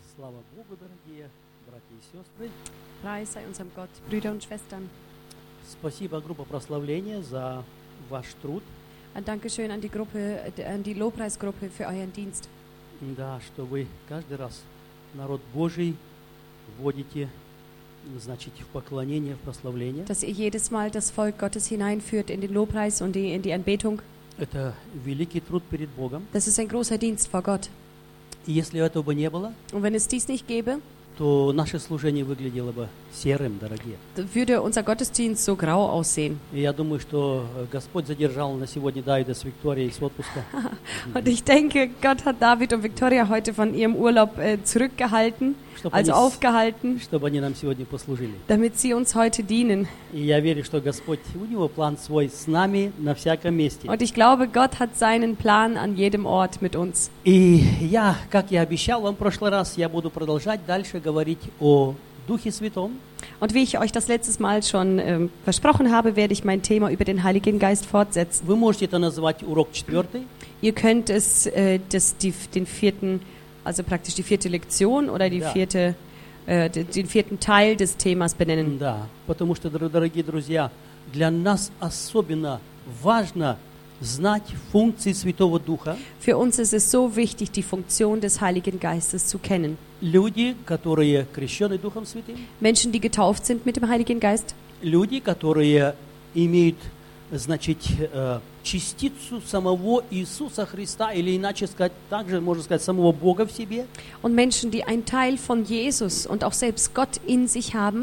Слава Богу, дорогие братья и сестры. Preis sei unserem Gott, Brüder und Schwestern. Спасибо, группа прославления, за ваш труд. Ein Dankeschön an die Gruppe, an die Lobpreisgruppe für euren Dienst. Да, что вы каждый раз народ Божий вводите, значит, в поклонение, в прославление. Dass ihr jedes Mal das Volk Gottes hineinführt in den Lobpreis und in die Anbetung. Это великий труд перед Богом. Das ist ein großer Dienst vor Gott. И если этого бы не было, Und wenn es dies nicht gäbe, то наше служение выглядело бы серым, дорогие. würde unser Gottesdienst so grau aussehen. И я думаю, что Господь задержал на сегодня Давида с Викторией с отпуска. Und ich denke, Gott hat David und Victoria heute von ihrem Urlaub zurückgehalten, also aufgehalten, чтобы они нам сегодня послужили. damit sie uns heute dienen. И я верю, что Господь, у Него план свой с нами на всяком месте. Und ich glaube, Gott hat seinen Plan an jedem Ort mit uns. И я, как я обещал вам в прошлый раз, я буду продолжать дальше говорить о Духе Святом. Und wie ich euch das letztes Mal schon versprochen habe, werde ich mein Thema über den Heiligen Geist fortsetzen. Вы можете это назвать урок 4. Ihr könnt es den vierten, also praktisch die vierte Lektion oder die vierte, den vierten Teil des Themas benennen. Да, потому что, дорогие друзья, для нас особенно важно знать функции Святого Духа. Für uns ist es so wichtig, die Funktion des Heiligen Geistes zu kennen. Люди, которые крещены Духом Святым. Menschen, die getauft sind mit dem Heiligen Geist. Люди, которые имеют, значит, частицу самого Иисуса Христа, или иначе сказать, также можно сказать, самого Бога в себе. Und Menschen, die einen Teil von Jesus und auch selbst Gott in sich haben,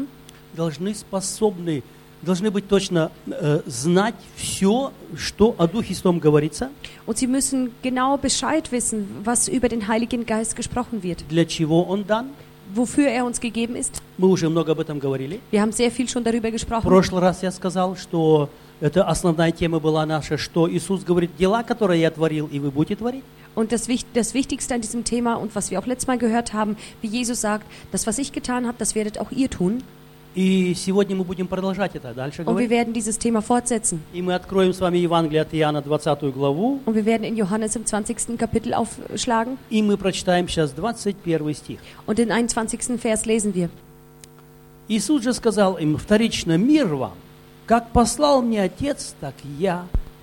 должны быть точно знать все, что о Духе Святом говорится. Und sie müssen genau Bescheid wissen, was über den Heiligen Geist gesprochen wird. Для чего он дан? Wofür er uns gegeben ist. Мы уже много об этом говорили. Wir haben sehr viel schon darüber gesprochen. В прошлый раз я сказал, что это основная тема была наша, что Иисус говорит, дела, которые я творил, и вы будете творить. Und das Wichtigste an diesem Thema und was wir auch letztes Mal gehört haben, wie Jesus sagt, das, was ich getan habe, das werdet auch ihr tun. И сегодня мы будем продолжать это дальше Und wir говорить. werden dieses Thema fortsetzen. И мы откроем с вами Евангелие от Иоанна, 20 главу. Und wir werden in Johannes im 20. Kapitel aufschlagen. И мы прочитаем сейчас 21 стих. Und den 21. Vers lesen wir. Иисус же сказал им вторично: «Мир вам, как послал мне Отец, так и я».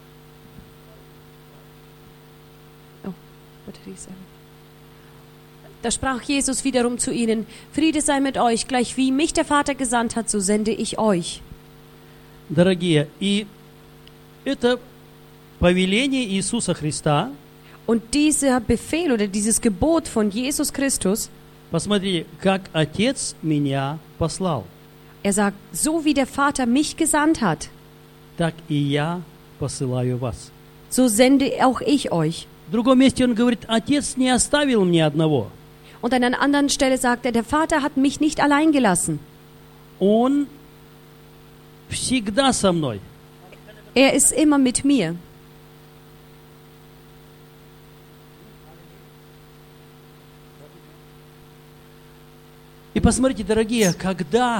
Da sprach Jesus wiederum zu ihnen: Friede sei mit euch, gleich wie mich der Vater gesandt hat, so sende ich euch. Дорогие, и это повеление Иисуса Христа. Und dieser Befehl oder dieses Gebot von Jesus Christus, Посмотрите, как Отец меня послал, er sagt, so wie der Vater mich gesandt hat, так и я посылаю вас. so sende auch ich euch. В другом месте он говорит: Отец не оставил мне одного. Und an einer anderen Stelle sagt er, der Vater hat mich nicht allein gelassen. Он всегда со мной. Er ist immer mit mir. И посмотрите, дорогие, когда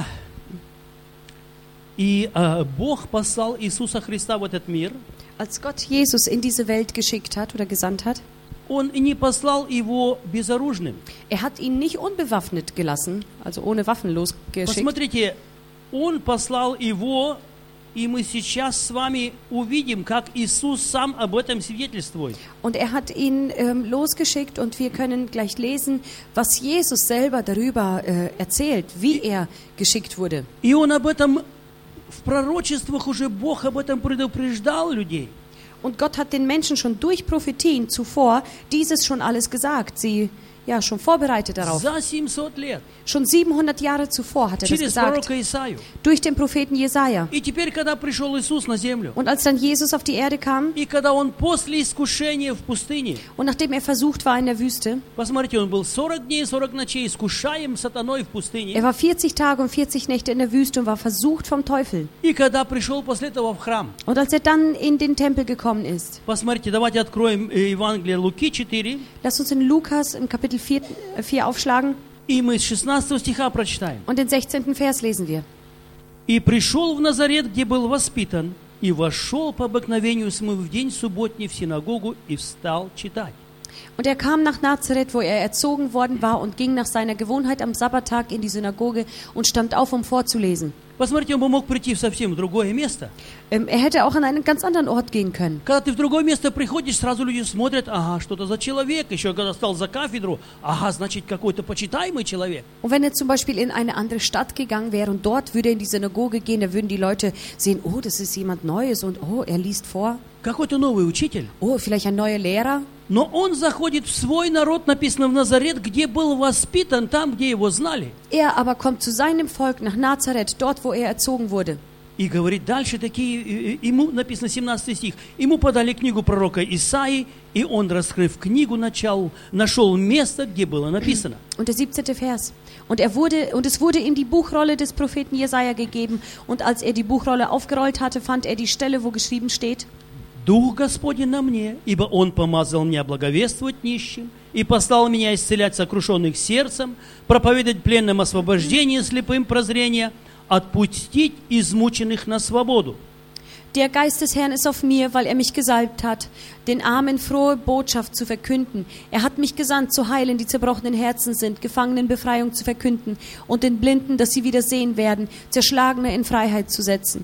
Бог послал Иисуса Христа в этот мир, Als Gott Jesus in diese Welt geschickt hat oder gesandt hat, Он не послал его безоружным. er hat ihn nicht unbewaffnet gelassen, also ohne Waffen losgeschickt. Посмотрите, Он послал его, и мы сейчас с вами увидим, как Иисус сам об этом свидетельствует. Und er hat ihn losgeschickt und wir können gleich lesen, was Jesus selber darüber erzählt, wie er geschickt wurde. И Он об этом в пророчествах уже Бог об этом предупреждал людей. Und Gott hat den Menschen schon durch Prophetien zuvor dieses schon alles gesagt, sie schon vorbereitet darauf. За 700 лет. Schon 700 Jahre zuvor hat er das Через gesagt, пророка Исаию. durch den Propheten Jesaja. И теперь, когда пришел Иисус на землю, Und als dann Jesus auf die Erde kam и когда Он после искушения в пустыне, und nachdem er versucht war in der Wüste, посмотрите, Он был 40 дней, 40 ночей искушаем сатаной в пустыне. er war 40 Tage und 40 Nächte in der Wüste und war versucht vom Teufel. И когда пришел после этого в храм, Und als er dann in den Tempel gekommen ist, посмотрите, давайте откроем Евангелие Луки 4, lasst uns in Lukas im Kapitel 4 aufschlagen и мы с 16 стиха прочитаем. und den 16. Vers lesen wir. «И пришел в Назарет, где был воспитан, и вошел по обыкновению своему в день субботний в синагогу и встал читать». Und er kam nach Nazareth, wo er erzogen worden war, und ging nach seiner Gewohnheit am Sabbattag in die Synagoge und stand auf, um vorzulesen. Посмотрите, он бы мог прийти в совсем другое место. Er hätte auch an einen ganz anderen Ort gehen können. Когда ты в другое место приходишь, сразу люди смотрят, ага, что-то за человек. Еще когда стал за кафедру, ага, значит, какой-то почитаемый человек. Und wenn er zum Beispiel in eine andere Stadt gegangen wäre und dort würde er in die Synagoge gehen, da würden die Leute sehen, oh, das ist jemand Neues und oh, er liest vor. Какой-то новый учитель. Oh, vielleicht ein neuer Lehrer. Но он заходит в свой народ, написано в Назарет, где был воспитан, там, где его знали. Er aber kommt zu seinem Volk nach Nazareth, dort, wo er erzogen wurde. И говорит дальше такие, ему написано 17 стих, ему подали книгу пророка Исаии, и он, раскрыв книгу, нашел место, где было написано. Und der 17. Vers. Und es wurde ihm die Buchrolle des Propheten Jesaja gegeben, und als er die Buchrolle aufgerollt hatte, fand er die Stelle, wo geschrieben steht: Дух Господень на мне, ибо Он помазал меня благовествовать нищим и послал меня исцелять сокрушенных сердцем, проповедовать пленным освобождение, слепым прозрение, отпустить измученных на свободу. Der Geist des Herrn ist auf mir, weil er mich gesalbt hat, den Armen frohe Botschaft zu verkünden. Er hat mich gesandt, zu heilen, die zerbrochenen Herzen sind, Gefangenen Befreiung zu verkünden und den Blinden, dass sie wieder sehen werden, Zerschlagene in Freiheit zu setzen.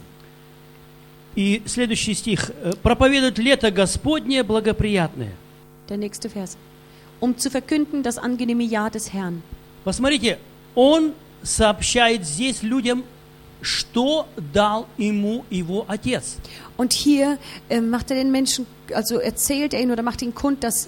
И следующий стих. Проповедует лето Господне благоприятное. Der nächste Vers. Um zu verkünden das angenehme Jahr des Herrn. Посмотрите, он сообщает здесь людям, что дал ему его отец. Und hier macht er den Menschen, also erzählt er ihnen oder macht ihnen kund, dass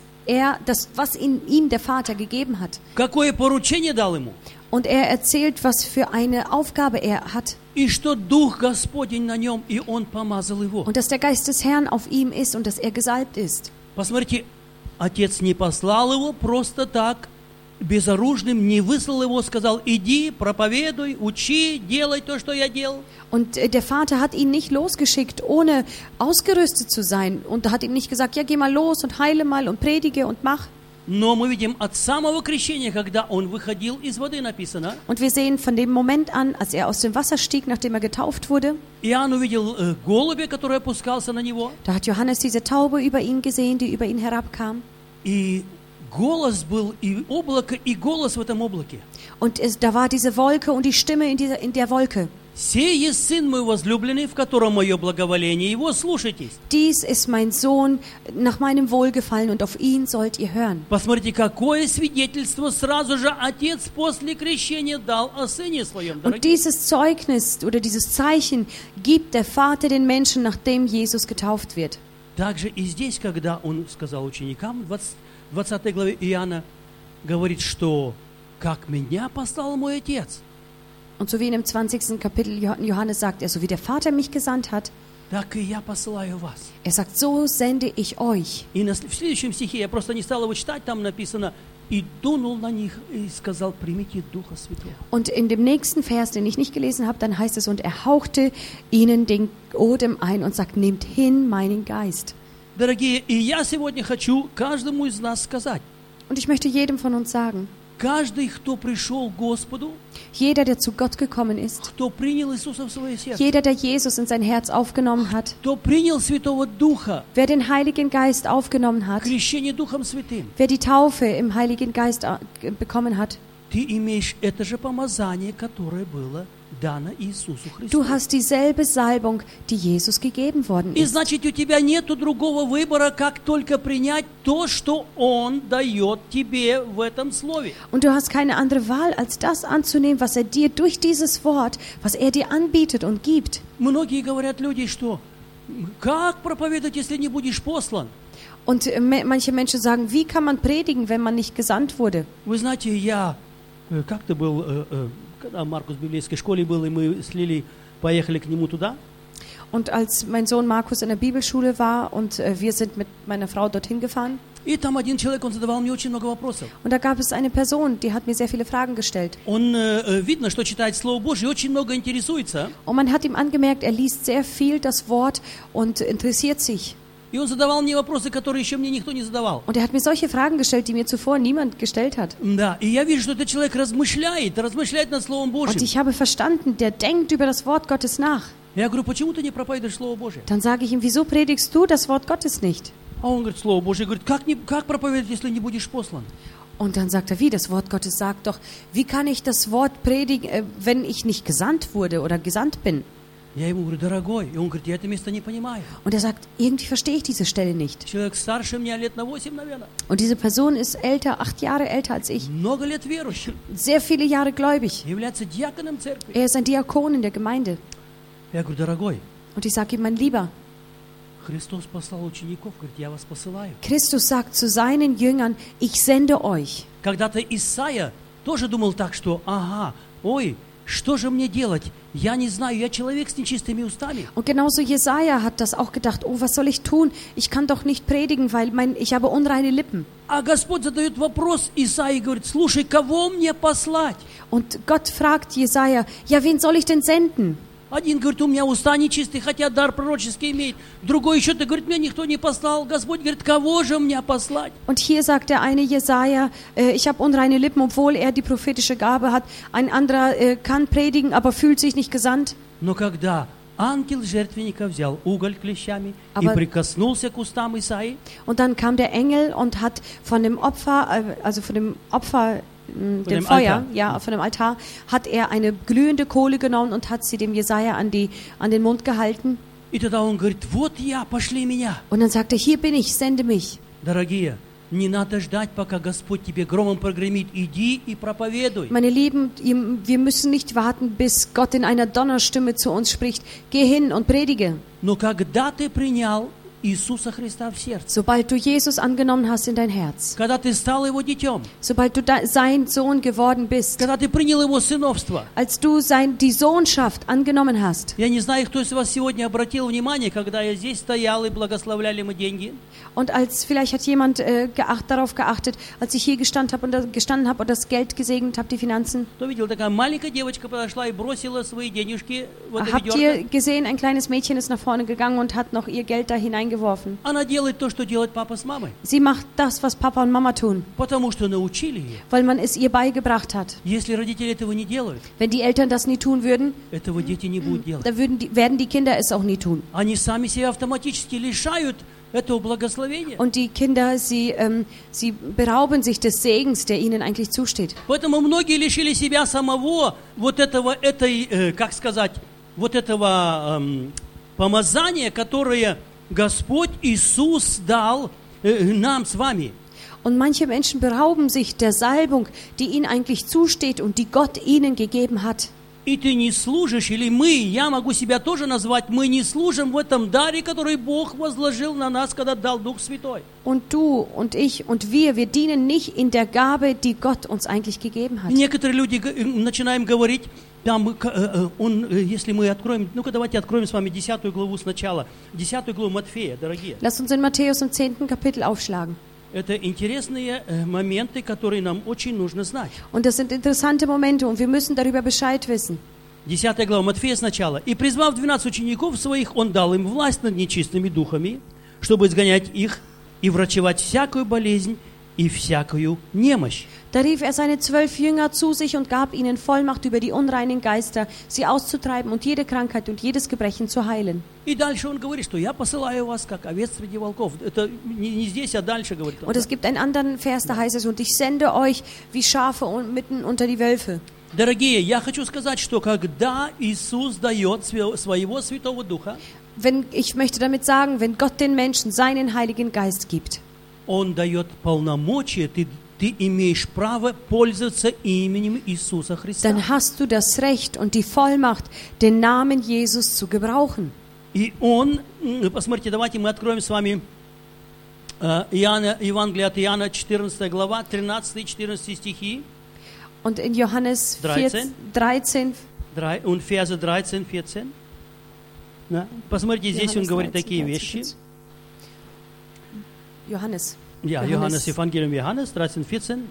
was ihm der Vater gegeben hat. Какое поручение дал ему? Und er erzählt, was für eine Aufgabe er hat. И что Дух Господень на нем, и он помазал его. Und dass der Geist des Herrn auf ihm ist und dass er gesalbt ist. Посмотрите, отец не послал его просто так, безоружным, не выслал его, сказал, иди, проповедуй, учи, делай то, что я делал. Und der Vater hat ihn nicht losgeschickt, ohne ausgerüstet zu sein. Und hat ihm nicht gesagt, ja, geh mal los und heile mal und predige und mach. Но мы видим от самого крещения, когда он выходил из воды, написано. Und wir sehen von dem Moment an, als er aus dem Wasser stieg, nachdem er getauft wurde. Иоанн увидел голубя, который опускался на него. Da hat Johannes diese Taube über ihn gesehen, die über ihn herabkam. И голос был, и облако, и голос в этом облаке. Und da war diese Wolke und die Stimme in der Wolke. «Сей есть сын мой возлюбленный, в котором мое благоволение, его слушайтесь». Dies ist mein Sohn, nach meinem Wohlgefallen, und auf ihn sollt ihr hören. Посмотрите, какое свидетельство сразу же отец после крещения дал о сыне своем. Und dieses Zeugnis oder dieses Zeichen gibt der Vater den Menschen, nachdem Jesus getauft wird. Также и здесь, когда он сказал ученикам, в 20 главе Иоанна, говорит, что «как меня послал мой отец». Und so wie in dem 20. Kapitel Johannes sagt er, so wie der Vater mich gesandt hat, так и я посылаю вас. Er sagt, so sende ich euch. И в следующем стихе, я просто не стал его читать, там написано, и дунул на них и сказал, примите Духа Святого. Und in dem nächsten Vers, den ich nicht gelesen habe, dann heißt es, und er hauchte ihnen den Odem ein und sagt, nehmt hin meinen Geist. Дорогие, и я сегодня хочу каждому из нас сказать. Und ich möchte jedem von uns sagen, каждый, кто пришел к Господу, jeder, der zu Gott gekommen ist, кто принял Иисуса в свое сердце, jeder, der Jesus in sein Herz aufgenommen hat, кто принял Святого Духа, wer den Heiligen Geist aufgenommen hat, крещение Духом Святым, wer die Taufe im Heiligen Geist bekommen hat, ты имеешь это же помазание, которое было дано Иисусу Христу. Du hast dieselbe Salbung, die Jesus gegeben worden И ist. значит, у тебя нету другого выбора, как только принять то, что Он дает тебе в этом слове. Und du hast keine andere Wahl, als das anzunehmen, was er dir durch dieses Wort, was er dir anbietet und gibt. Многие говорят люди, что как проповедовать, если не будешь послан? Und manche Menschen sagen, wie kann man predigen, wenn man nicht gesandt wurde? Вы знаете, я как-то был, когда Маркус в библейской школе был, и мы с Лилей поехали к нему туда. Und als mein Sohn Markus in der Bibelschule war und wir sind mit meiner Frau dorthin gefahren. И там один человек, он задавал мне очень много вопросов. Und da gab es eine Person, die hat mir sehr viele Fragen gestellt. Он видно, что читает Слово Божье, очень много интересуется. Und man hat ihm angemerkt, er liest sehr viel das Wort und interessiert sich. И он задавал мне вопросы, которые еще мне никто не задавал. Und er hat mir solche Fragen gestellt, die mir zuvor niemand gestellt hat. Да, и я вижу, что этот человек размышляет над Словом Божьим. Und ich habe verstanden, der denkt über das Wort Gottes nach. Я говорю, почему ты не проповедуешь Слово Божье? Dann sage ich ihm, wieso predigst du das Wort Gottes nicht? А он говорит, Слово Божье, говорит, как проповедовать, если не будешь послан? Und dann sagt er, wie, das Wort Gottes sagt doch, wie kann ich das Wort predigen, wenn ich nicht gesandt wurde oder gesandt bin? Я ему говорю, дорогой, и он говорит, я это место не понимаю. Und er sagt, irgendwie verstehe ich diese Stelle nicht. Человек старше меня лет на 8, наверное. Und diese Person ist älter, 8 Jahre älter als ich. Много лет верующий. Sehr viele Jahre gläubig. Является диаконом церкви. Er ist ein Diakon in der Gemeinde. Я говорю, дорогой, Und ich sage ihm, mein Lieber, Христос послал учеников, говорит, я вас посылаю. Christus sagt zu seinen Jüngern, ich sende euch. Когда-то Исаия тоже думал так, что, ой, что же мне делать? Я не знаю, я человек с нечистыми устами. Und genauso Jesaja hat das auch gedacht, oh, was soll ich tun? Ich kann doch nicht predigen, weil ich habe unreine Lippen. А Господь задает вопрос Исаии, говорит, слушай, кого мне послать? Und Gott fragt Jesaja, ja, wen soll ich denn senden? Один говорит, у меня уста нечистые, хотя дар пророческий имеет. Другой еще-то говорит, меня никто не послал. Господь говорит, кого же мне послать? Und hier sagt der eine Jesaja, ich habe unreine Lippen, obwohl er die prophetische Gabe hat. Ein anderer kann predigen, aber fühlt sich nicht gesandt. Но когда ангел жертвенника взял уголь клещами и прикоснулся к устам Исаии, und dann kam der Engel und hat von dem Opfer, also von dem Opfer, dem Feuer, Altar. ja, von dem Altar, hat er eine glühende Kohle genommen und hat sie dem Jesaja an den Mund gehalten. и тогда он говорит, вот я, пошли меня. Und dann sagte er, hier bin ich, sende mich. Дорогие, не надо ждать, пока Господь тебе громом прогремит. Иди и проповедуй. Meine Lieben, wir müssen nicht warten, bis Gott in einer Donnerstimme zu uns spricht. Geh hin und predige. Но когда ты принял Иисуса Христа в сердце, Sobald du Jesus angenommen hast in dein Herz, когда ты стал Его детем, sobald du sein Sohn geworden bist, когда ты принял Его сыновство. als du die Sohnschaft angenommen hast. Я не знаю, кто из вас сегодня обратил внимание, когда я здесь стоял и благословляли мы деньги. Und vielleicht hat jemand darauf geachtet, als ich hier gestanden habe und das Geld gesegnet habe, die Finanzen. Кто видел, такая маленькая девочка подошла и бросила свои денежки в это Habt ihr ведерко. gesehen, ein kleines Mädchen ist nach vorne gegangen und hat noch ihr Geld da hineingeworfen. Она делает то, что делает папа с мамой, Sie macht das, was Papa und Mama tun, потому что научили ее. weil man es ihr beigebracht hat. Если родители этого не делают, Wenn die Eltern das nie tun würden, этого дети не будут делать. dann werden die Kinder es auch nie tun. Они сами себя автоматически лишают этого благословения. Und die Kinder, sie berauben sich des Segens, der ihnen eigentlich zusteht. Поэтому многие лишили себя самого вот этого помазания, которое Господь Иисус дал нам с вами. Und manche Menschen berauben sich der Salbung, die ihnen eigentlich zusteht und die Gott ihnen gegeben hat. И ты не служишь, или я могу себя тоже назвать, мы не служим в этом даре, который Бог возложил на нас, когда дал Дух Святой. Und du und ich und wir dienen nicht in der Gabe, die Gott uns eigentlich gegeben hat. Некоторые люди начинаем говорить, если мы откроем, ну-ка давайте откроем с вами 10 главу сначала, 10 главу Матфея, дорогие. Lass uns in Matthäus im 10. Kapitel aufschlagen. Это интересные моменты, которые нам очень нужно знать. Und das sind interessante Momente und wir müssen darüber Bescheid wissen. 10 глава Матфея сначала. «И призвав 12 учеников своих, Он дал им власть над нечистыми духами, чтобы изгонять их и врачевать всякую болезнь и всякую немощь». Da rief er seine 12 Jünger zu sich und gab ihnen Vollmacht über die unreinen Geister, sie auszutreiben und jede Krankheit und jedes Gebrechen zu heilen. И дальше он говорит, что «Я посылаю вас, как овец среди волков». Это не здесь, а дальше говорит он. Und es gibt einen anderen Vers, da heißt es, und ich sende euch wie Schafe mitten unter die Wölfe. Дорогие, я хочу сказать, что когда Иисус дает своего Святого Духа, Ich möchte damit sagen, wenn Gott den Menschen seinen Heiligen Geist gibt, Он дает полномочия, ты имеешь право пользоваться именем Иисуса Христа. dann hast du das Recht und die Vollmacht, den Namen Jesus zu gebrauchen. И Он, посмотрите, давайте мы откроем с вами Евангелие от Иоанна, 14 глава, 13 и 14 стихи. Und in Johannes 13 und Verse 13, 14. Да? Посмотрите, здесь он говорит такие вещи. Johannes. Ja, Johannes, Evangelium Johannes, 13, 14.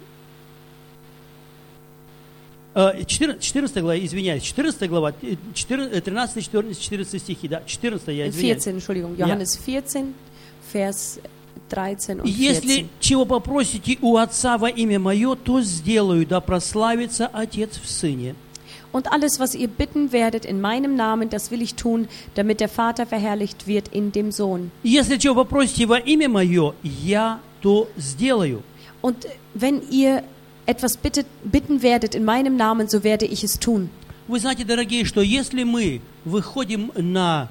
14 глава, извиняюсь, 14 глава, 13, 14 стихи, да, 14, я извиняюсь. 14, Entschuldigung, Johannes 14, Vers 13 und 14. Если чего попросите у Отца во имя Мое, то сделаю, да прославится Отец в Сыне. Und alles, was ihr bitten werdet in meinem Namen, das will ich tun, damit der Vater verherrlicht wird in dem Sohn. Если чего попросите во имя Мое, я то сделаю. Und wenn ihr etwas bitten werdet in meinem Namen, so werde ich es tun. Вы знаете, дорогие, что если мы выходим на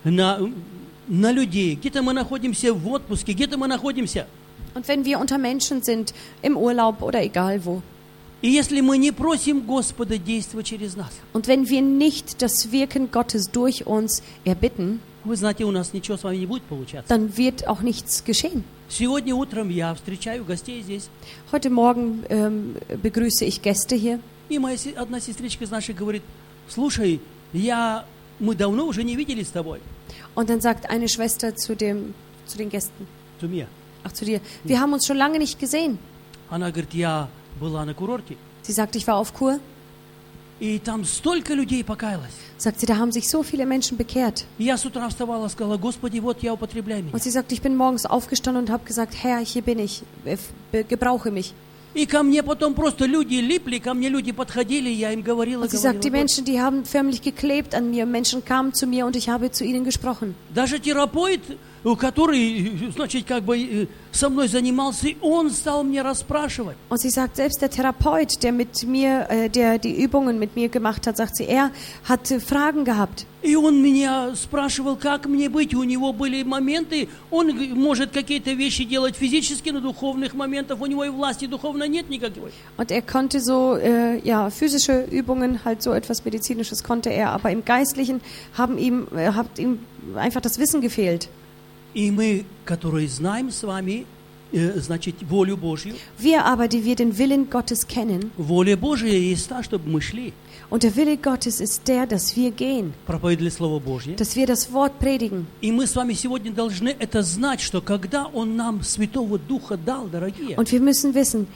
людей, где-то мы находимся в отпуске, где-то мы находимся, Und wenn wir unter Menschen sind, im Urlaub oder egal wo, и если мы не просим Господа действовать через нас, und wenn wir nicht das Wirken Gottes durch uns erbitten, вы знаете, у нас ничего с вами не будет получаться. dann wird auch nichts geschehen. Сегодня утром я встречаю гостей здесь, Heute Morgen begrüße ich Gäste hier. и моя одна сестричка из наших говорит: слушай, мы давно уже не виделись с тобой. Und dann sagt eine Schwester zu den Gästen, Zu mir. zu dir, wir haben uns schon lange nicht gesehen. Она говорит: я была на курорте, Sie sagt, ich war auf Kur. и там столько людей покаялось. Sagt sie, da haben sich so viele Menschen bekehrt. Я с утра вставала, сказала: Господи, вот я употребляй меня. Und sie sagt, ich bin morgens aufgestanden und habe gesagt, Herr, hier bin ich, gebrauche mich. И ко мне потом просто люди липли, ко мне люди подходили, я им говорила. Und sie sagt, die Menschen, die haben förmlich geklebt an mir. Menschen kamen zu mir und ich habe zu ihnen gesprochen. Даже терапевт, который, значит, как бы со мной занимался, он стал мне расспрашивать. Und sie sagt, selbst der Therapeut, der mit mir, der die Übungen mit mir gemacht hat, sagt sie, er hat Fragen gehabt. И он меня спрашивал, как мне быть. У него были моменты, он может какие-то вещи делать физически, но духовных моментов у него и власти духовной нет никакой. Und er konnte so, physische Übungen, halt so etwas Medizinisches konnte er, aber im Geistlichen hat ihm einfach das Wissen gefehlt. И мы, которые знаем с вами, значит, волю Божью, Wir aber, die wir den Willen Gottes kennen, воля Божья есть та, чтобы мы шли, und der Wille Gottes ist der, dass wir gehen, проповедовали Слово Божье. dass wir das Wort predigen. И мы с вами сегодня должны это знать, что когда Он нам Святого Духа дал, дорогие, Und wir müssen wissen,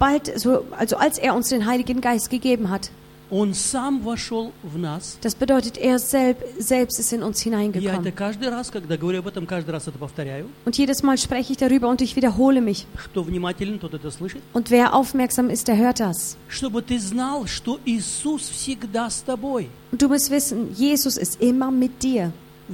als er uns den Heiligen Geist gegeben hat, Он сам вошел в нас. das bedeutet, er selbst ist in uns Я это hineingekommen. каждый раз, когда говорю об этом, каждый раз это повторяю. Und jedes Mal spreche ich darüber und ich wiederhole mich. Кто внимателен, тот это слышит. Und wer aufmerksam ist, der hört das. Чтобы ты знал, что Иисус всегда с тобой. Und du musst wissen, Jesus ist immer mit dir. В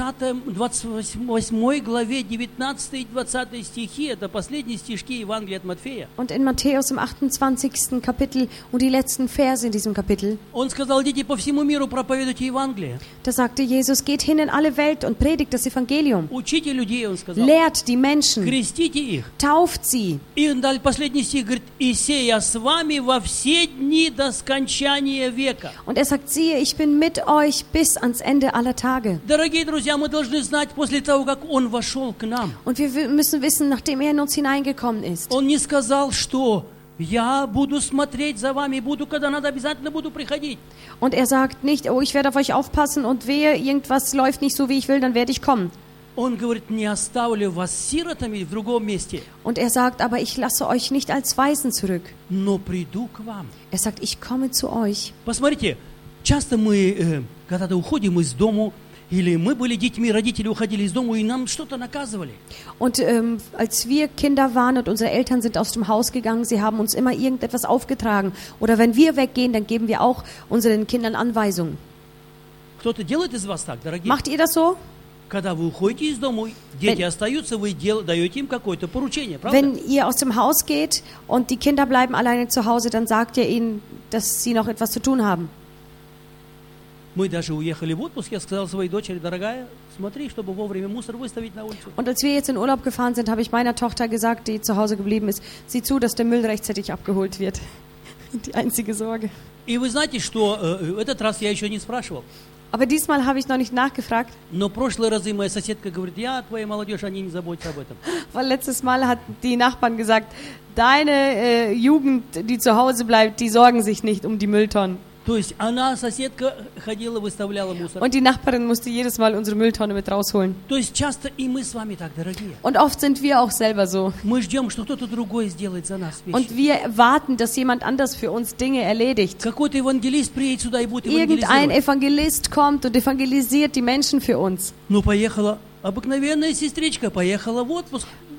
28 главе 19 и 20 стихи, это последние стишки Евангелия от Матфея. Und in Matthäus im 28. Kapitel und die letzten Verse in diesem Kapitel, Он сказал: идите по всему миру, проповедуйте Евангелие. da sagte Jesus, geht hin in alle Welt und predigt das Evangelium. Учите людей, он сказал. Lehrt die Menschen, Крестите их. tauft sie. И далее последний стих говорит: и сея с вами во все дни до скончания века. Und er sagt, siehe, ich bin mit euch bis ans Ende aller Tage. Дорогие друзья, мы должны знать, после того, как Он вошел к нам, Und wir müssen wissen, nachdem er in uns hineingekommen ist. Он не сказал, что я буду смотреть за вами, буду, когда надо, обязательно буду приходить. Und er sagt nicht, oh, ich werde auf euch aufpassen und wehe, irgendwas läuft nicht so, wie ich will, dann werde ich kommen. Он говорит: не оставлю вас сиротами в другом месте, Und er sagt, aber ich lasse euch nicht als Waisen zurück. но приду к вам. Er sagt, ich komme zu euch. Посмотрите, часто мы когда-то уходим из дому, или мы были детьми, родители уходили из дома, и нам что-то наказывали. Und als wir Kinder waren und unsere Eltern sind aus dem Haus gegangen, sie haben uns immer irgendetwas aufgetragen. Oder wenn wir weggehen, dann geben wir auch unseren Kindern Anweisungen. Кто-то делает из вас так, дорогие? Macht ihr das so? Когда вы уходите из дома, дети остаются, вы даете им какое-то поручение, правда? Wenn ihr aus dem Haus geht und die Kinder bleiben alleine zu Hause, dann sagt ihr ihnen, dass sie noch etwas zu tun haben. Мы даже уехали в отпуск, я сказал своей дочери: дорогая, смотри, чтобы вовремя мусор выставить на улицу. Und als wir jetzt in Urlaub gefahren sind, habe ich meiner Tochter gesagt, die zu Hause geblieben ist, sieh zu, dass der Müll rechtzeitig abgeholt wird. Die einzige Sorge. И вы знаете, что в этот раз я еще не спрашивал. Aber diesmal habe ich noch nicht nachgefragt, Но прошлые разы моя соседка говорит: я, твоя молодежь, они не заботятся об этом. weil letztes Mal hat die Nachbarn gesagt, deine Jugend, die zu Hause bleibt, die sorgen sich nicht um die Mülltonnen. То есть она, соседка, ходила, выставляла мусор. Und die Nachbarin musste jedes Mal unsere Mülltonne mit rausholen. То есть часто и мы с вами так, дорогие. Und oft sind wir auch selber so. Мы ждем, что кто-то другой сделает за нас вещи. Und wir erwarten, dass jemand anders für uns Dinge erledigt. Какой-то евангелист приедет сюда и будет Irgendein евангелизировать. Evangelist kommt und evangelisiert die Menschen für uns. Ну, поехала обыкновенная сестричка, поехала в отпуск.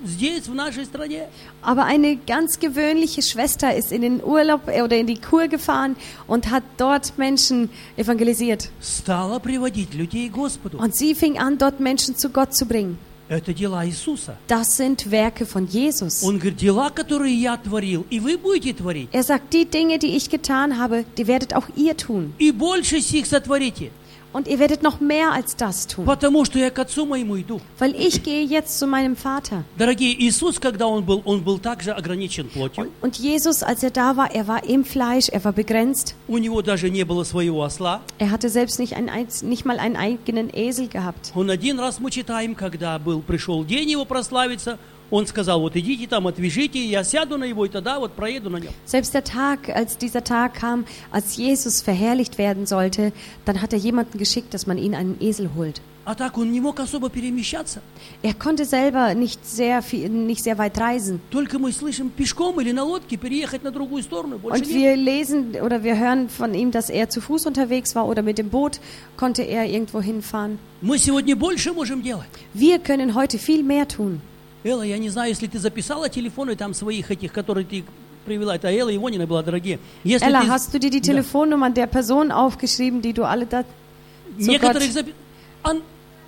здесь, в нашей стране. Aber eine ganz gewöhnliche Schwester ist in den Urlaub oder in die Kur gefahren und hat dort Menschen evangelisiert. Стала приводить людей к Господу. Und sie fing an, dort Menschen zu Gott zu bringen. Это дела Иисуса. Das sind Werke von Jesus. Он говорит, дела, которые я творил, и вы будете творить. Er sagt, die Dinge, die ich getan habe, die werdet auch ihr tun. И больше сих сотворите. Und ihr werdet noch mehr als das tun. Потому что я к Отцу моему иду. Weil ich gehe jetzt zu meinem Vater. Дорогие, Иисус, когда он был также ограничен плотью. Und Jesus, als er war im Fleisch, er war begrenzt. У него даже не было своего осла. Er hatte selbst nicht mal einen eigenen Esel gehabt. Он один раз, мы читаем, когда пришел день его прославиться, он сказал, вот идите там, отвяжите, я сяду на его, и тогда вот проеду на нем. Selbst der Tag, als dieser Tag kam, als Jesus verherrlicht werden sollte, dann hat er jemanden geschickt, dass man ihn einen Esel holt. А так он не мог особо перемещаться. Er konnte selber nicht sehr weit reisen. Только мы слышим пешком или на лодке переехать на другую сторону. Больше Und нет. wir lesen oder wir hören von ihm, dass er zu Fuß unterwegs war oder mit dem Boot konnte er irgendwo hinfahren. Мы сегодня больше можем делать. Wir können heute viel mehr tun. Элла, я не знаю, если ты записала телефоны там своих этих, которые ты привела. Это Элла Ивонина была, дорогие. Если Ella, ты... hast du dir die Telefonnummern der Person aufgeschrieben, die du alle da zu Некоторых Gott...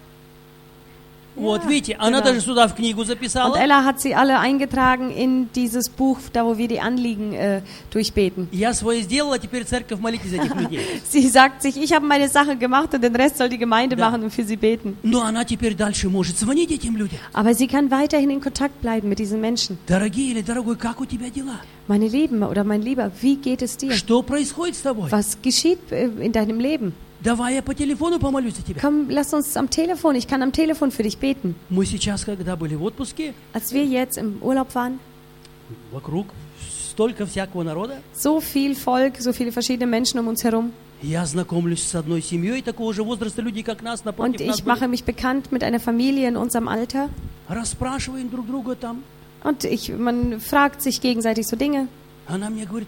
Вот, видите, она genau. даже сюда в книгу Und записала. Ella hat sie alle eingetragen in dieses Buch, da wo wir die Anliegen durchbeten. Я свое сделала, теперь церковь, молитесь за этих людей. Sie sagt sich, ich habe meine Sache gemacht und den Rest soll die Gemeinde Да. machen und für sie beten. Но она теперь дальше может звонить этим людям. Aber sie kann weiterhin in Kontakt bleiben mit diesen Menschen. Dорогие или дорогой, как у тебя дела? Meine Lieben oder mein Lieber, wie geht es dir? Что происходит с тобой? Was geschieht in deinem Leben? Давай я по телефону помолюсь за тебя. Komm, lass uns am Telefon, ich kann am Telefon für dich beten. Мы сейчас, когда были в отпуске, Als wir jetzt im Urlaub waren, вокруг столько всякого народа, so viel Volk, so viele verschiedene Menschen um uns herum. я знакомлюсь с одной семьей такого же возраста, люди как нас, Und напротив нас ich были. mache mich bekannt mit einer Familie in unserem Alter. Расспрашиваем друг друга там. Und man fragt sich gegenseitig so Dinge. Она мне говорит,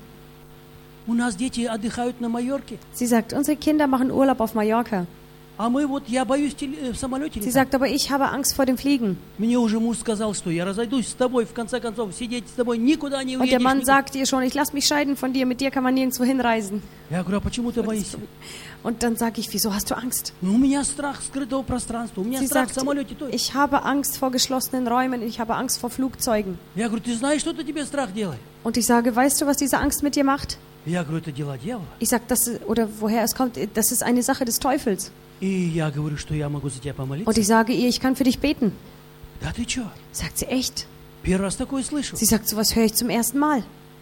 у нас дети отдыхают на Майорке, Sie sagt, unsere Kinder machen Urlaub auf Mallorca. а мы вот, я боюсь в самолете Sie летать. sagt, aber ich habe Angst vor dem Fliegen. Мне уже муж сказал, что я разойдусь с тобой, в конце концов, сидеть с тобой никуда не Und der уедешь. Mann никуда. sagt ihr schon, ich lasse mich scheiden von dir, mit dir kann man nirgendwo hinreisen. Я говорю, а почему ты боишься? Und dann sage ich, wieso hast du Angst? Ну, у меня страх скрытого пространства, у меня Sie страх в sagt, самолете тоже. ich habe Angst vor geschlossenen Räumen, ich habe Angst vor Flugzeugen. Я говорю, ты знаешь, что это тебе страх делает? Und ich sage, weißt du, was diese Angst mit dir macht? Я говорю, это дела дьявола. Ich sage, oder woher es kommt, das ist eine Sache des Teufels. И я говорю, что я могу за тебя помолиться. Und ich sage ihr, ich kann für dich beten. Да ты что? Sagt sie, echt? Первый раз такое слышал. Sie sagt, sowas höre ich zum ersten Mal.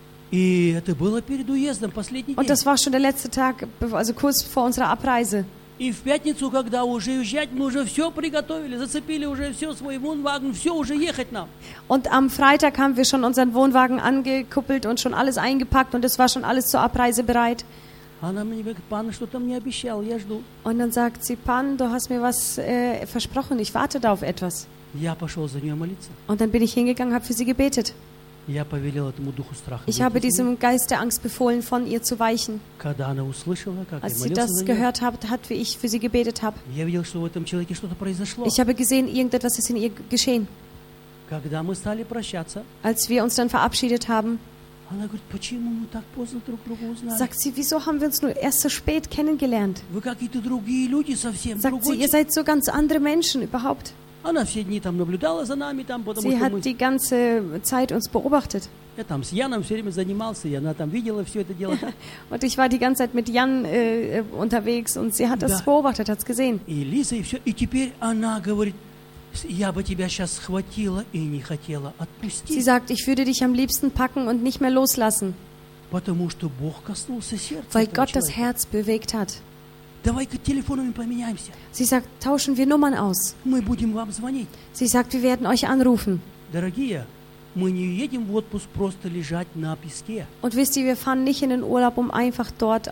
И это было перед уездом, последний Und день. das war schon der letzte Tag, also kurz vor unserer Abreise. И в пятницу, когда уже уезжать, мы уже все приготовили, зацепили уже все, свой Wohnwagen, все, уже ехать нам. Und am Freitag haben wir schon unseren Wohnwagen angekuppelt und schon alles eingepackt und es war schon alles zur Abreise bereit. Она мне говорит, пан, что-то мне обещал, я жду. Und dann sagt sie, Pan, du hast mir was versprochen, ich warte da auf etwas. Я пошел за нее молиться. Und dann bin ich hingegangen, habe für sie gebetet. Я повелел этому духу страха. Ich habe diesem Geist der Angst befohlen, von ihr zu weichen. Когда она услышала, как я Als sie молился das за нее, gehört hat, wie ich für sie gebetet habe. я видел, что в этом человеке что-то произошло. Ich habe gesehen, irgendetwas ist in ihr geschehen. Когда мы стали прощаться, Als wir uns dann verabschiedet haben, она говорит, почему мы так поздно друг друга узнали? sagt sie, wieso haben wir uns nur erst so spät kennengelernt? Вы какие-то другие люди совсем, Sagt sie, другой. ihr seid so ganz andere Menschen überhaupt. Она все дни там наблюдала за нами, там, потому Sie что мы... hat die ganze Zeit uns beobachtet. Я там с Яном все время занимался, и она там видела все это дело. Und ich war die ganze Zeit mit Jan unterwegs und sie hat das Да. beobachtet, hat es gesehen. И Лиза, и все. И теперь она говорит, я бы тебя сейчас схватила и не хотела Sie отпустить, sagt, ich würde dich am liebsten packen und nicht mehr loslassen, потому что Бог коснулся сердца weil этого Gott das человека. Herz bewegt hat. Давай-ка телефонами поменяемся. Sie sagt, tauschen wir Nummern aus. Мы будем вам звонить. Sie sagt, wir werden euch anrufen. Дорогие, мы не едем в отпуск просто лежать на песке. Und wisst ihr, wir fahren nicht in den Urlaub, um einfach dort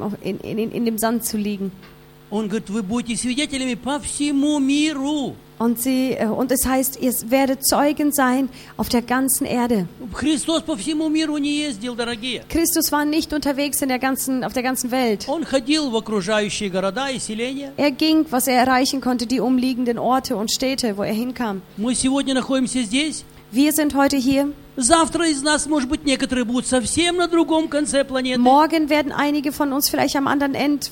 in dem Sand zu liegen. Он говорит, вы будете свидетелями по всему миру. Und es heißt, ihr werdet Zeugen sein auf der ganzen Erde. Христос по всему миру не ездил, дорогие. Christus war nicht unterwegs auf der ganzen Welt. Он ходил в окружающие города и селения. Er ging, was er erreichen konnte, die umliegenden Orte und Städte, wo er hinkam. Мы сегодня находимся здесь. Wir sind heute hier. Завтра из нас, может быть, некоторые будут совсем на другом конце планеты. Morgen werden einige von uns vielleicht am anderen Ende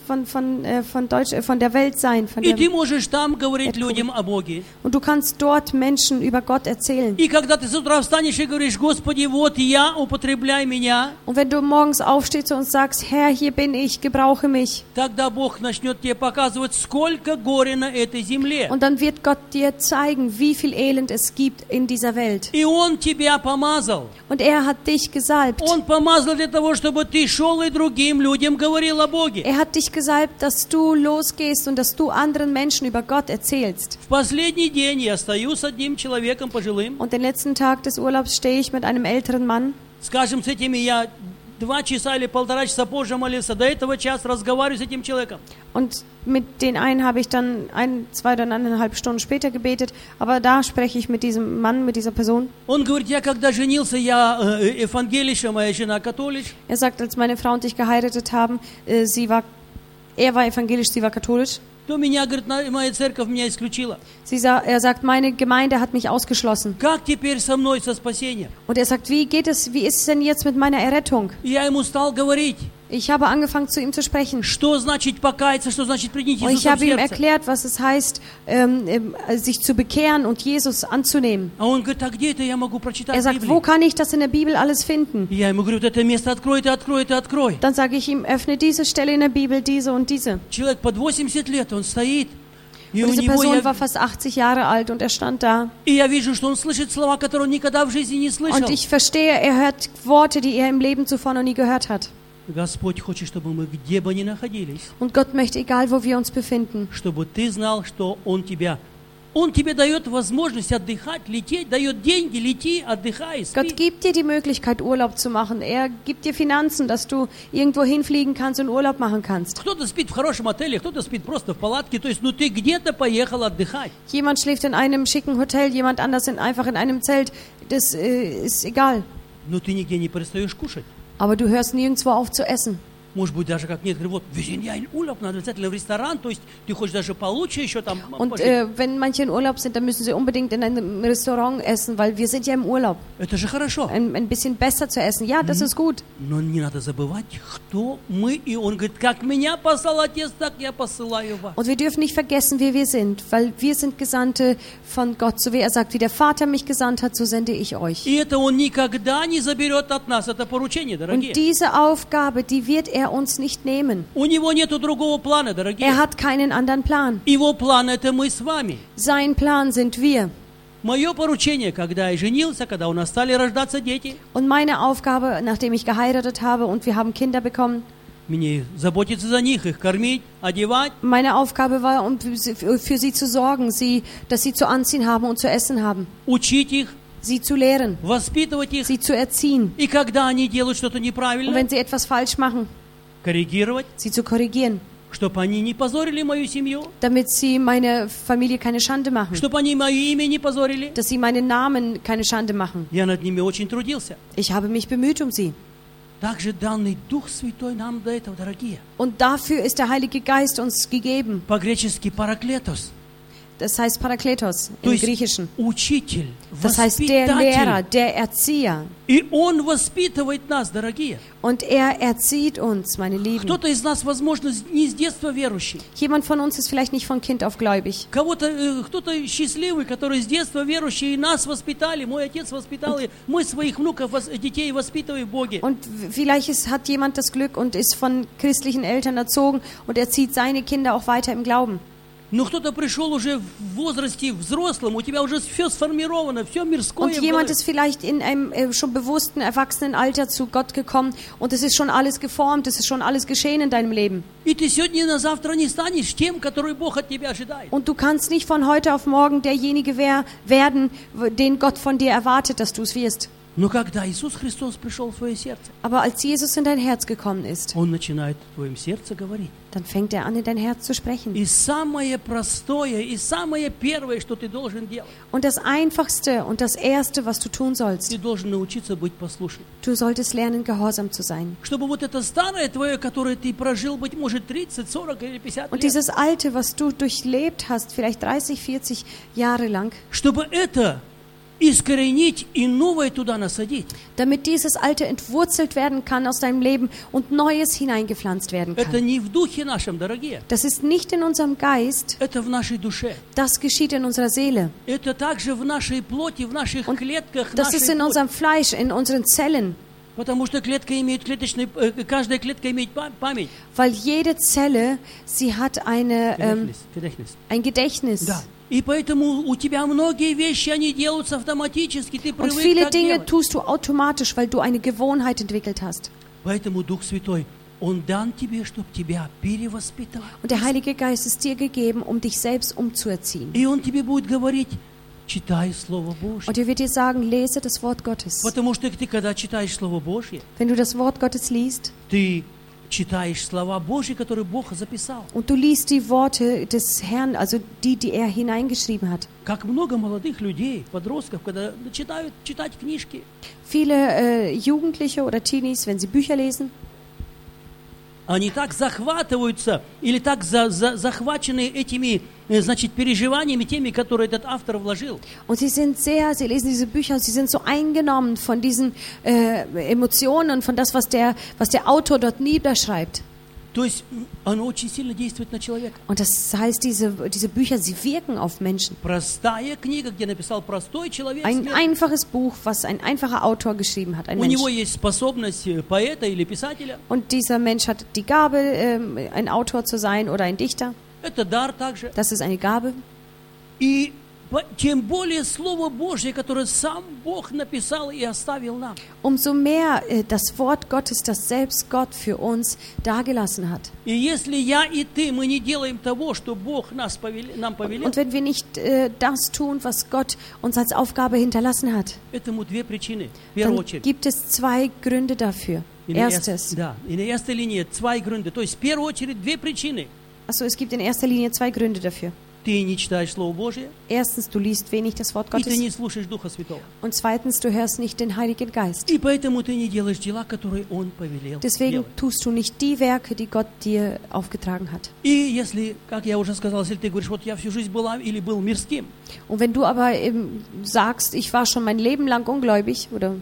von der Welt sein. И ты можешь там говорить людям о Боге. Und du kannst dort Menschen über Gott erzählen. И когда ты с утра встанешь и говоришь: Господи, вот я, употребляй меня, Und wenn du morgens aufstehst und sagst, Herr, hier bin ich, gebrauche mich. тогда Бог начнет тебе показывать, сколько горя на этой земле. Und dann wird Gott dir zeigen, wie viel Elend es gibt in dieser Welt. И Он тебя помазал. Und er hat dich gesalbt. Он помазал для того, чтобы ты шел и другим людям говорил о Боге. Er hat dich gesalbt, dass du losgehst und dass du anderen Menschen über Gott erzählst. В последний день я стою с одним человеком пожилым. Und den letzten Tag des Urlaubs stehe ich mit einem älteren Mann. Скажем, с этими я 2 часа или 1,5 часа позже молился. До этого час разговариваю с этим человеком. Und mit den einen habe ich dann 2 oder 1,5 Stunden später gebetet. Aber da spreche ich mit diesem Mann, mit dieser Person. Он говорит: я когда женился, я евангелище, моя жена католич. Er sagt, als meine Frau und ich geheiratet haben, er war evangelisch, sie war katholisch. То меня, говорит, моя церковь меня исключила. Er sagt, meine Gemeinde hat mich ausgeschlossen. Как теперь со мной со спасением? Und er sagt, wie ist es denn jetzt mit meiner Errettung? Я ему стал говорить, Ich habe angefangen, zu ihm zu sprechen. что значит покаяться, что значит принять Und ich Иисуса в habe ihm сердце. erklärt, was es heißt, sich zu bekehren und Jesus anzunehmen. А он говорит: а где это я могу Er прочитать в sagt, wo Библии? kann ich das in der Bibel alles finden? И я ему говорю: вот это место открой, ты открой, ты открой. Dann sage ich ihm, öffne diese Stelle in der Bibel, diese und diese. Человек под 80 лет, он стоит. И Und у diese него Person war fast 80 Jahre alt und er stand da. я вижу, что он слышит слова, которые он никогда в жизни не слышал. Und ich verstehe, er hört Worte, die er im Leben zuvor noch nie gehört hat. Господь хочет, чтобы мы где бы ни находились, Und Gott möchte, egal wo wir uns befinden, чтобы ты знал, что Он тебе дает возможность отдыхать, лететь, дает деньги, лети, отдыхай, спи. Gott gibt dir die Möglichkeit, Urlaub zu machen. Er gibt dir Finanzen, dass du irgendwo hinfliegen kannst und Urlaub machen kannst. Кто-то спит в хорошем отеле, кто-то спит просто в палатке. То есть, ты где-то поехал отдыхать. Jemand schläft in einem schicken Hotel, jemand anders einfach in einem Zelt. Das ist egal. Но ты нигде не перестаешь кушать. Aber du hörst nirgendwo auf zu essen. Может быть, даже как некоторые, вот, весь день Urlaub, надо обязательно в ресторан, то есть, ты хочешь даже получше еще там Und wenn manche in Urlaub sind, dann müssen sie unbedingt in einem Restaurant essen, weil wir sind ja im Urlaub. Это же хорошо. Ein bisschen besser zu essen. Ja, das ist gut. Но не надо забывать, кто мы. И он говорит: как меня послал Отец, так я посылаю вас. Und wir dürfen nicht vergessen, wer wir sind, weil wir sind Gesandte von Gott. So wie er sagt, wie der Vater mich gesandt hat, so sende ich euch. И это он никогда не заберет от нас, это поручение, дорогие. Und diese Aufgabe, die wird er uns nicht nehmen. У него нету другого плана, дорогие. Er hat keinen anderen Plan. Его план — это мы с вами. Sein Plan sind wir. Мое поручение, когда я женился, когда у нас стали рождаться дети, Und meine Aufgabe, nachdem ich geheiratet habe und wir haben Kinder bekommen, мне заботиться за них, их кормить, одевать, meine Aufgabe war, für sie zu sorgen, dass sie zu anziehen haben und zu essen haben, учить их, sie zu lehren, воспитывать их. sie zu erziehen. И когда они делают что-то Und неправильно, wenn sie etwas falsch machen, коррегировать, sie zu korrigieren, чтобы они не позорили мою семью, damit sie meine Familie keine Schande machen, чтобы они мое имя не позорили. dass sie meinen Namen keine Schande machen. Я над ними очень трудился. Ich habe mich bemüht um sie. Также данный Дух Святой нам до этого, дорогие. Und dafür ist der Heilige Geist uns gegeben. По-гречески параклетос. Das heißt Parakletos То im есть Griechischen. учитель, Das heißt der Lehrer, воспитатель. der Erzieher. И Он воспитывает нас, дорогие. Und er erzieht uns, meine Lieben. Кто-то из нас, возможно, не с детства верующий. Jemand von uns ist vielleicht nicht von Kind auf gläubig. Кто-то счастливый, который с детства верующий, и нас воспитали. Мой отец воспитал, и мы своих внуков, детей воспитываем в Боге. Und vielleicht hat jemand das Glück und ist von christlichen Eltern erzogen und erzieht seine Kinder auch weiter im Glauben. Но кто-то пришел уже в возрасте взрослом, у тебя уже все сформировано, все мирское. Und jemand ist vielleicht in einem schon bewussten, erwachsenen Alter zu Gott gekommen und es ist schon alles geformt, es ist schon alles geschehen in deinem Leben. И ты сегодня на завтра не станешь тем, который Бог от тебя ожидает. Und du kannst nicht von heute auf morgen derjenige werden, den Gott von dir erwartet, dass du es wirst. Но когда Иисус Христос пришел в твое сердце, Aber als Jesus in dein Herz gekommen ist, Он начинает в твоем сердце говорить. dann fängt er an, in dein Herz zu sprechen. И самое простое, и самое первое, что ты должен делать, Und das Einfachste und das Erste, was du tun sollst, ты должен научиться быть послушным. du solltest lernen, gehorsam zu sein. Чтобы вот это старое твое, которое ты прожил, быть может, 30, 40 или 50 Und лет, dieses Alte, was du durchlebt hast, vielleicht 30, 40 Jahre lang, чтобы это искоренить и новое туда насадить. damit dieses Alte entwurzelt werden kann aus deinem Leben und Neues hineingepflanzt werden Это kann. не в духе нашем, дорогие. Das ist nicht in unserem Geist, Это в нашей душе. das geschieht in unserer Seele. Это также в нашей плоти, в наших клетках Das ist нашей in плоти. unserem Fleisch, in unseren Zellen, Потому что клетка имеет каждая клетка имеет память. weil jede Zelle, sie hat Gedächtnis. ein Gedächtnis. Да. И поэтому у тебя многие вещи, они делаются автоматически, ты Und привык viele так Dinge делать. tust du automatisch, weil du eine Gewohnheit entwickelt hast. Поэтому Дух Святой, Он дан тебе, чтобы тебя перевоспитать. Und der Heilige Geist ist dir gegeben, um dich selbst umzuerziehen. И Он тебе будет говорить, читай Слово Божье. Und er wird dir sagen, lese das Wort Gottes. Потому что ты, когда читаешь Слово Божье, Wenn du das Wort Gottes liest ты читаешь слова Божьи, которые Бог записал. und du liest die Worte des Herrn, also die er hineingeschrieben hat. Как много молодых людей, подростков, когда начинают читать книжки, Viele Jugendliche oder Teenies, wenn sie Bücher lesen, они так захватываются или так захвачены этими, значит, переживаниями, теми, которые этот автор вложил. und sie lesen diese Bücher und sie sind so eingenommen von diesen Emotionen und von das, was der Autor dort niederschreibt. То есть оно очень сильно действует на человека. Und das heißt, diese Bücher, sie wirken auf Menschen. Простая книга, где написал простой человек, Ein einfaches Buch, was ein einfacher Autor geschrieben hat, ein у Mensch. него есть способность поэта или писателя. Und dieser Mensch hat die Gabe, ein Autor zu sein oder ein Dichter. Это дар также. Das ist eine Gabe. И тем более Слово Божье, которое сам Бог написал и оставил нам. Umso mehr das Wort Gottes, das selbst Gott für uns dagelassen hat. И если я и ты, мы не делаем того, что Бог нам повелел, Und wenn wir nicht das tun, was Gott uns als Aufgabe hinterlassen hat, этому две причины. В первую dann очередь. gibt es zwei Gründe dafür. Erstes, Да, и на erster линии zwei Gründe. То есть в первую очередь две причины. also es gibt in erster Linie zwei Gründe dafür. Ты не читаешь Слово Божье, Erstens, du liest wenig das Wort и ты Gottes. не слушаешь Духа Святого. Und zweitens, du hörst nicht den Heiligen Geist. И поэтому ты не делаешь дела, которые Он повелел Deswegen делать. tust du nicht die Werke, die Gott dir aufgetragen hat. И если, как я уже сказал, если ты говоришь, вот я всю жизнь была или был мирским, Und wenn du aber sagst, ich war schon mein Leben lang ungläubig, oder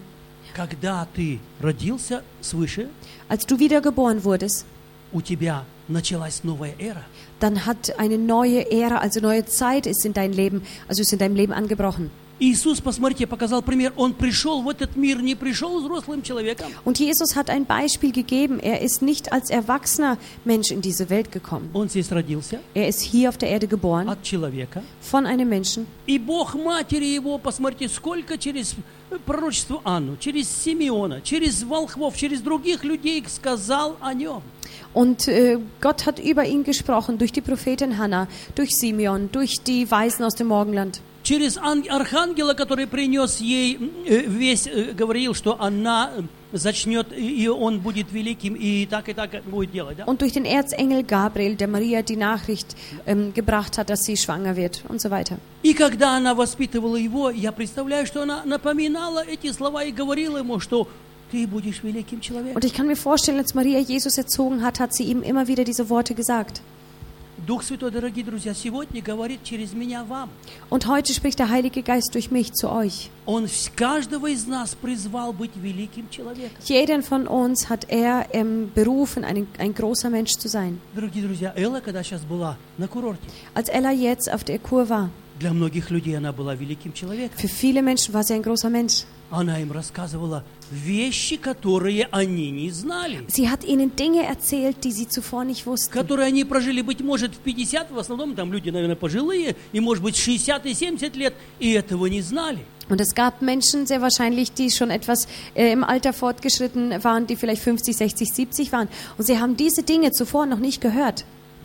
когда ты родился свыше, als du wiedergeboren wurdest, у тебя началась новая эра. dann hat eine neue Ära, also neue Zeit ist in dein Leben, also ist in deinem Leben angebrochen. Иисус, посмотрите, показал пример. Он пришел в этот мир, не пришел взрослым человеком. Und Jesus hat ein Beispiel gegeben. Er ist nicht als erwachsener Mensch in diese Welt gekommen. Он здесь родился Er ist hier auf der Erde geboren, от человека. von einem Menschen. И Бог матери его, посмотрите, сколько через пророчество Анну, через Симеона, через волхвов, через других людей сказал о нем. Und Gott hat über ihn gesprochen, durch die Prophetin Hannah, durch Simeon, durch die Weisen aus dem Morgenland. Через архангела, который принес ей весть, говорил, что она зачнет, и он будет великим, и так будет делать. Да? Und durch den Erzengel Gabriel, der Maria die Nachricht gebracht hat, dass sie schwanger wird und so weiter. И когда она воспитывала его, я представляю, что она напоминала эти слова и говорила ему, что ты будешь великим человеком. Und ich kann mir vorstellen, als Maria Jesus erzogen hat, hat sie ihm immer wieder diese Worte gesagt. Дух Святой, дорогие друзья, сегодня говорит через меня вам. Und heute spricht der Heilige Geist durch mich zu euch. Он каждого из нас призвал быть великим человеком. Jeden von uns hat er berufen, ein großer Mensch zu sein. Дорогие друзья, Элла, когда сейчас была на курорте, Als Ella jetzt auf der Kur war, для многих людей она была великим человеком. für viele Menschen war sie ein großer Mensch. Она им рассказывала вещи, которые они не знали. Sie hat ihnen Dinge erzählt, die sie zuvor nicht wussten. Которые они прожили, быть может, в 50, в основном там люди, наверное, пожилые, и, может быть, 60 и 70 лет, и этого не знали. Und es gab Menschen, sehr wahrscheinlich, die schon etwas im Alter fortgeschritten waren, die vielleicht 50, 60, 70 waren. Und sie haben diese Dinge zuvor noch nicht gehört.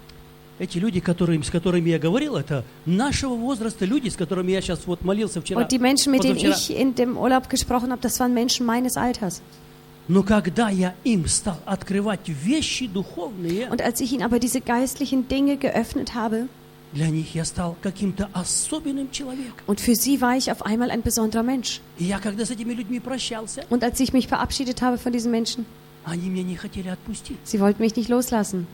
Эти люди, с которыми я говорил, это нашего возраста люди, с которыми я сейчас вот молился вчера. Und die Menschen, mit denen позавчера. ich in dem Urlaub gesprochen habe, das waren Menschen meines Alters. Но когда я им стал открывать вещи духовные, Und als ich ihnen aber diese geistlichen Dinge geöffnet habe, для них я стал каким-то особенным человеком. und für sie war ich auf einmal ein besonderer Mensch. И я, когда с этими людьми прощался, Und als ich mich verabschiedet habe von diesen Menschen, они меня не хотели отпустить. sie wollten mich nicht loslassen.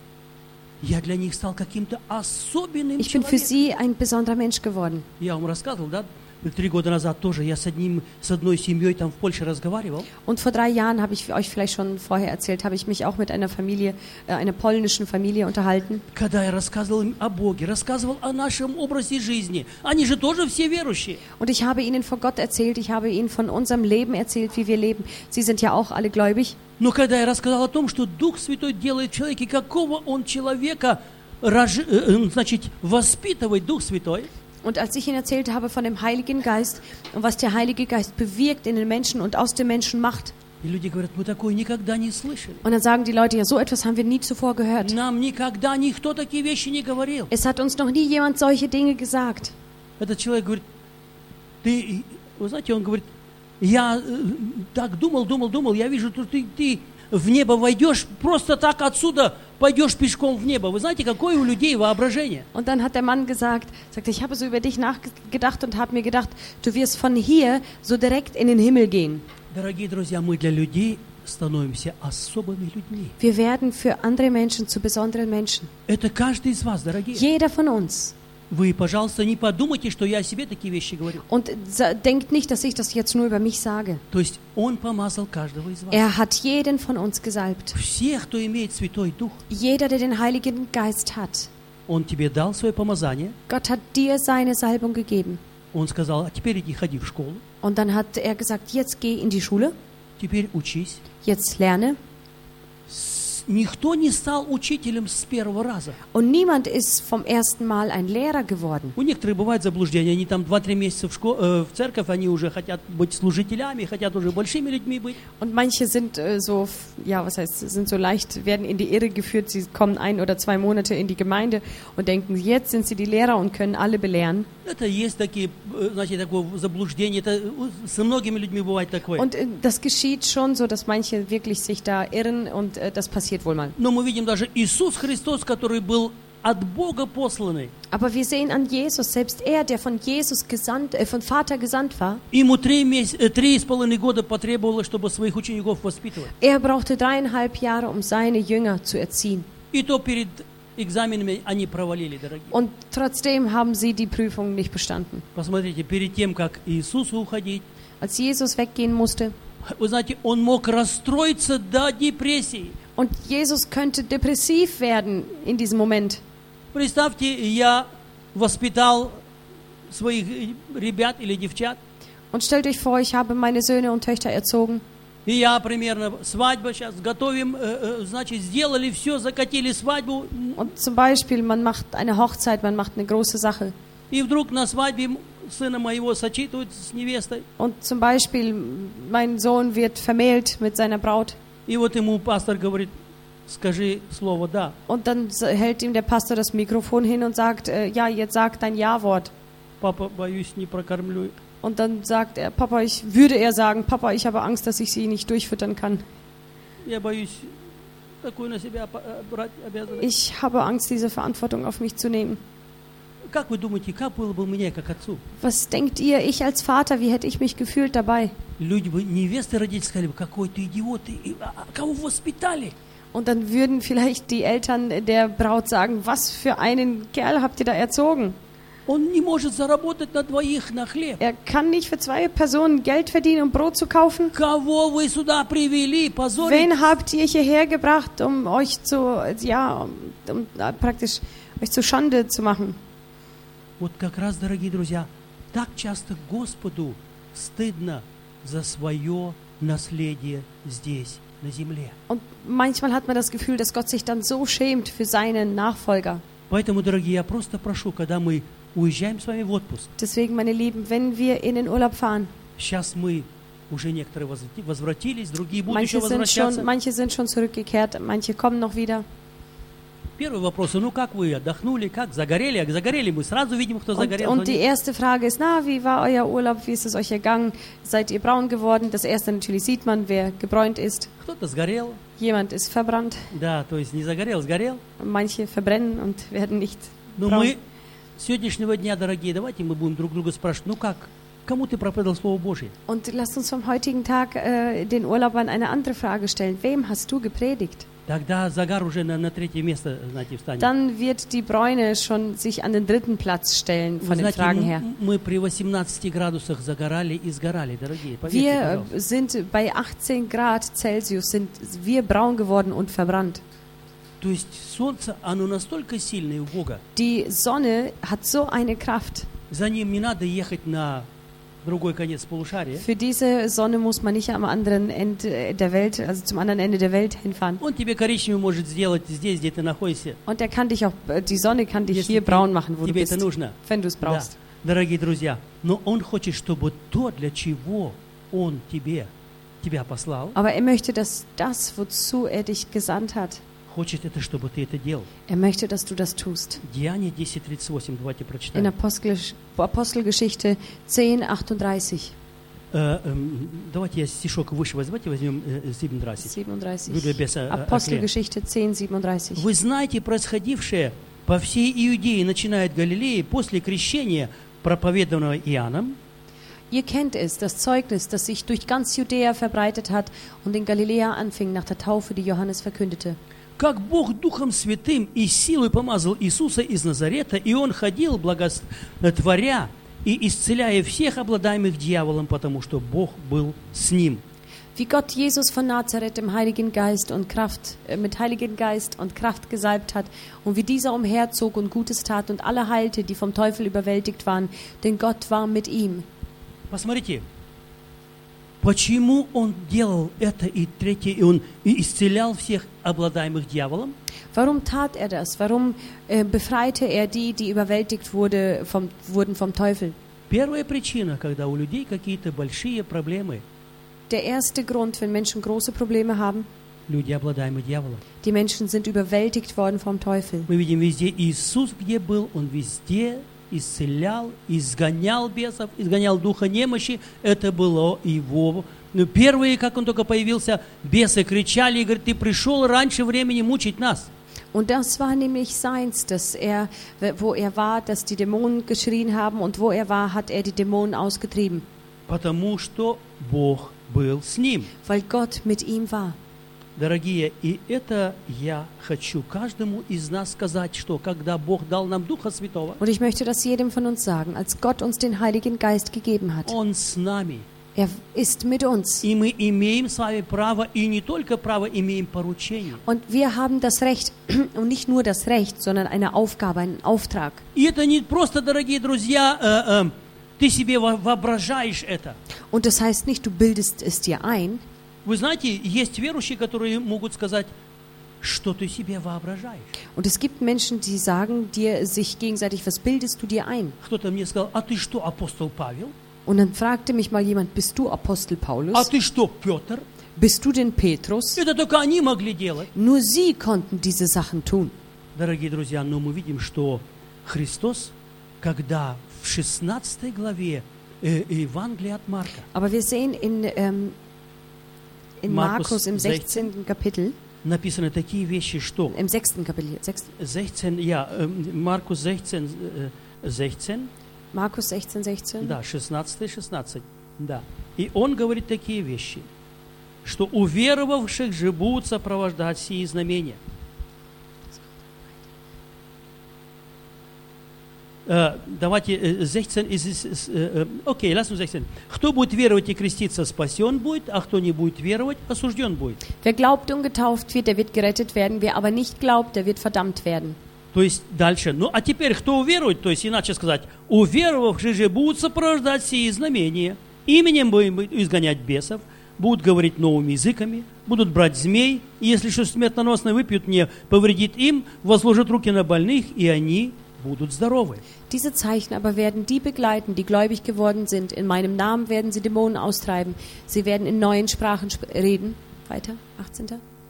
Я для них стал каким-то особенным Ich bin für человеком. sie ein besonderer Mensch geworden. Я вам рассказывал, да? 3 года назад тоже я с одной семьей там в Польше разговаривал. Und vor 3 Jahren, habe ich euch vielleicht schon vorher erzählt, habe ich mich auch mit einer Familie, einer polnischen Familie unterhalten. Когда я рассказывал им о Боге, рассказывал о нашем образе жизни. Они же тоже все верующие. Und ich habe ihnen von Gott erzählt, ich habe ihnen von unserem Leben erzählt, wie wir leben. Sie sind ja auch alle gläubig. Но когда я рассказал о том, что Дух Святой делает в человеке, какого Он человека, значит, воспитывает Дух Святой, Und als ich ihnen erzählt habe von dem Heiligen Geist und was der Heilige Geist bewirkt in den Menschen und aus den Menschen macht, и люди говорят, мы такое никогда не слышали. und dann sagen die Leute, ja, so etwas haben wir nie zuvor gehört. Нам никогда никто такие вещи не говорил. Es hat uns noch nie jemand solche Dinge gesagt. Этот человек говорит, вы знаете, он говорит, я так думал, я вижу, что ты в небо войдешь, просто так отсюда пойдешь пешком в небо. Вы знаете, какое у людей воображение? Und dann hat der Mann gesagt, ich habe so über dich nachgedacht und habe mir gedacht, du wirst von hier so direkt in den Himmel gehen. Дорогие друзья, мы для людей становимся особыми людьми. Wir werden für andere Menschen zu besonderen Menschen. Это каждый из вас, дорогие. Jeder von uns. Вы, пожалуйста, не подумайте, что я о себе такие вещи говорю. Und denkt nicht, dass ich das jetzt nur über mich sage. То есть Он помазал каждого из вас. Er hat jeden von uns gesalbt. Всех, кто имеет Святой Дух. Jeder, der den Heiligen Geist hat. Он тебе дал свое помазание. Gott hat dir seine Salbung gegeben. Он сказал, а теперь иди, ходи в школу. Und dann hat er gesagt, jetzt geh in die Schule. Теперь учись. Jetzt lerne. Никто не стал учителем с первого раза. Und niemand ist vom ersten Mal ein Lehrer geworden. У некоторых бывает заблуждение. Они там 2-3 месяца в церковь, они уже хотят быть служителями, хотят уже большими людьми быть. Und manche sind sind so leicht, werden in die Irre geführt. Sie kommen 1 oder 2 Monate in die Gemeinde und denken, jetzt sind sie die Lehrer und können alle belehren. Это есть такие, значит, такое заблуждение. Это со многими людьми бывает такое. Und das geschieht schon so, dass manche wirklich sich da irren und das passiert wohl mal. Но мы видим даже Иисус Христос, который был от Бога посланный. Aber wir sehen an Jesus, selbst er, der von von Vater gesandt war. Ему 3,5 года потребовалось, чтобы своих учеников воспитывать. Er brauchte 3,5 Jahre, um seine Jünger zu erziehen. И то перед экзаменами они провалили, дорогие. Und trotzdem haben sie die Prüfung nicht bestanden. Посмотрите, перед тем, как Иисусу уходить, Als Jesus weggehen musste, вы знаете, он мог расстроиться до депрессии. und Jesus könnte depressiv werden in diesem Moment. Представьте, я воспитал своих ребят или девчат. Und stellt euch vor, ich habe meine Söhne und Töchter erzogen. И я примерно, свадьба сейчас, готовим, значит, сделали все, закатили свадьбу. Und zum Beispiel, man macht eine Hochzeit, man macht eine große Sache. И вдруг на свадьбе сына моего сочетывают с невестой. Und zum Beispiel, mein Sohn wird vermählt mit seiner Braut. И вот ему пастор говорит, скажи слово «да». Und dann hält ihm der Pastor das Mikrofon hin und sagt, ja, jetzt sag dein Ja-Wort. Папа, боюсь, не прокормлю. Und dann sagt er, Papa, ich habe Angst, dass ich sie nicht durchfüttern kann. Я боюсь такую на себя брать обязанность. Ich habe Angst, diese Verantwortung auf mich zu nehmen. Как вы думаете, как было бы мне, как отцу? Was denkt ihr, ich als Vater, wie hätte ich mich gefühlt dabei? Люди бы, невесты родители сказали бы, какой ты идиот, кого вы воспитали? Und dann würden vielleicht die Eltern der Braut sagen, was für einen Kerl habt ihr da erzogen? Он не может заработать на двоих на хлеб. Er kann nicht für 2 Personen Geld verdienen, um Brot zu kaufen. Кого вы сюда привели? Позорить? Wen habt ihr hierher gebracht, um euch praktisch euch zu Schande zu machen? Вот как раз, дорогие друзья, так часто Господу стыдно за свое наследие здесь, на земле. Und manchmal hat man das Gefühl, dass Gott sich dann so schämt für seinen Nachfolger. Поэтому, дорогие, я просто прошу, когда мы уезжаем с вами в отпуск, Deswegen, meine Lieben, wenn wir in den Urlaub fahren, сейчас мы уже некоторые возвратились, другие будут еще возвращаться. manche sind schon zurückgekehrt, manche kommen noch wieder. Первый вопрос, ну как вы отдохнули, как загорели? Загорели мы, сразу видим, кто загорел. Und die erste Frage ist, wie war euer Urlaub, wie ist es euch ergangen? Seid ihr braun geworden? Das erste natürlich sieht man, wer gebräunt ist. Кто-то сгорел. Jemand ist verbrannt. Да, то есть не загорел, сгорел. Manche verbrennen und werden nicht Но braun. мы с сегодняшнего дня, дорогие, давайте мы будем друг друга спрашивать, ну как, кому ты проповедовал Слово Божие? Und lasst uns vom heutigen Tag den Urlaubern eine andere Frage stellen. Wem hast du gepredigt? тогда загар уже на третье место, знаете, встанет. dann wird die Bräune schon sich an den dritten Platz stellen Вы von den знаете, Fragen her. мы при 18 градусах загорали и сгорали, дорогие. Поверьте, Wir пожалуйста. sind bei 18 Grad Celsius, sind wir braun geworden und verbrannt. То есть солнце, оно настолько сильное у Бога, Die Sonne hat so eine Kraft. за ним не надо ехать на другой конец полушария. Für diese Sonne muss man nicht am anderen Ende der Welt, also zum anderen Ende der Welt hinfahren. Он тебе коричневый может сделать здесь, где ты находишься, Und die Sonne kann dich если hier braun machen, wo du тебе это bist, нужно. wenn du es Да, brauchst. дорогие друзья, но Он хочет, чтобы то, для чего Он тебя послал, Aber er möchte, dass das, wozu er dich gesandt hat, хочет это, чтобы ты это делал. er möchte, dass du das tust. Деяние 10:38, давайте In прочитаем. Apostelgeschichte 10:38. Давайте я стишок выше возьмем 37. 37. Würde besser erklären. Apostelgeschichte 10:37. Вы знаете происходившее по всей Иудее, начиная от Галилеи, после крещения, проповеданного Иоанном, Ihr kennt es, das Zeugnis, das sich durch ganz Judäa verbreitet hat und in Galiläa anfing nach der Taufe, die Johannes verkündete. как Бог Духом Святым и силой помазал Иисуса из Назарета, и Он ходил, благотворя и исцеляя всех обладаемых дьяволом, потому что Бог был с Ним. Wie Gott Jesus von Nazareth mit Heiligen Geist und Kraft gesalbt hat und wie dieser umherzog und Gutes tat und alle heilte, die vom Teufel überwältigt waren, denn Gott war mit ihm. Посмотрите, почему Он делал это и третье, и Он исцелял всех обладаемых дьяволом? Warum tat er das? Warum befreite er die, die überwältigt wurden vom Teufel? Первая причина, когда у людей какие-то большие проблемы, Der erste Grund, wenn Menschen große Probleme haben, люди, обладаемые дьяволом. die Menschen sind überwältigt worden vom Teufel. Мы видим везде Иисус, где был, Он везде исцелял, изгонял бесов, изгонял духа немощи. Это было Его. Но первые, как Он только появился, бесы кричали и говорят: ты пришел раньше времени мучить нас. Und das war nämlich seins, dass wo er war, dass die Dämonen geschrien haben und wo er war, hat er die Dämonen ausgetrieben. Потому что Бог был с ним. Weil Gott mit ihm war. Дорогие, и это я хочу каждому из нас сказать, что когда Бог дал нам Духа Святого, Und ich möchte das jedem von uns sagen, als Gott uns den Heiligen Geist gegeben hat. Он с нами. Er ist mit uns. И мы имеем с вами право, и не только право, имеем поручение. Und wir haben das Recht, und nicht nur das Recht, sondern eine Aufgabe, einen Auftrag. И это не просто, дорогие друзья, ты себе воображаешь это. Und das heißt nicht, du bildest es dir ein. Вы знаете, есть верующие, которые могут сказать, что ты себе воображаешь. Und es gibt Menschen, die sagen dir sich gegenseitig, was bildest du dir ein? Кто-то мне сказал: а ты что, апостол Павел? Und dann fragte mich mal jemand, bist du Apostel А Paulus? ты что, Петр? Bist du denn Petrus? Это только они могли делать. Nur sie konnten diese Sachen tun. Дорогие друзья, но мы видим, что Христос, когда в 16 главе Евангелия от Марка, Aber wir sehen in Markus Markus im 16. Kapitel, написаны такие вещи, что im 6. Kapitel, 16, Маркус 16, 16, Markus 16:16. да, 16, да. И он говорит такие вещи, что уверовавших же будут сопровождать сии знамения. Давайте 16, окей, lass uns 16. Кто будет веровать и креститься, спасен будет, а кто не будет веровать, осужден будет. Wer glaubt und getauft wird, der wird gerettet werden. Wer aber nicht glaubt, der wird verdammt werden. То есть дальше. Ну, а теперь кто уверует, то есть иначе сказать, уверовавшие же будут сопровождать сии знамения, именем будем изгонять бесов, будут говорить новыми языками, будут брать змей, и если что смертоносное выпьют, не повредит им, возложат руки на больных, и они будут здоровы. Diese Zeichen aber werden die begleiten, die gläubig geworden sind. In meinem Namen werden sie Dämonen austreiben. Sie werden in neuen Sprachen reden. Weiter, 18.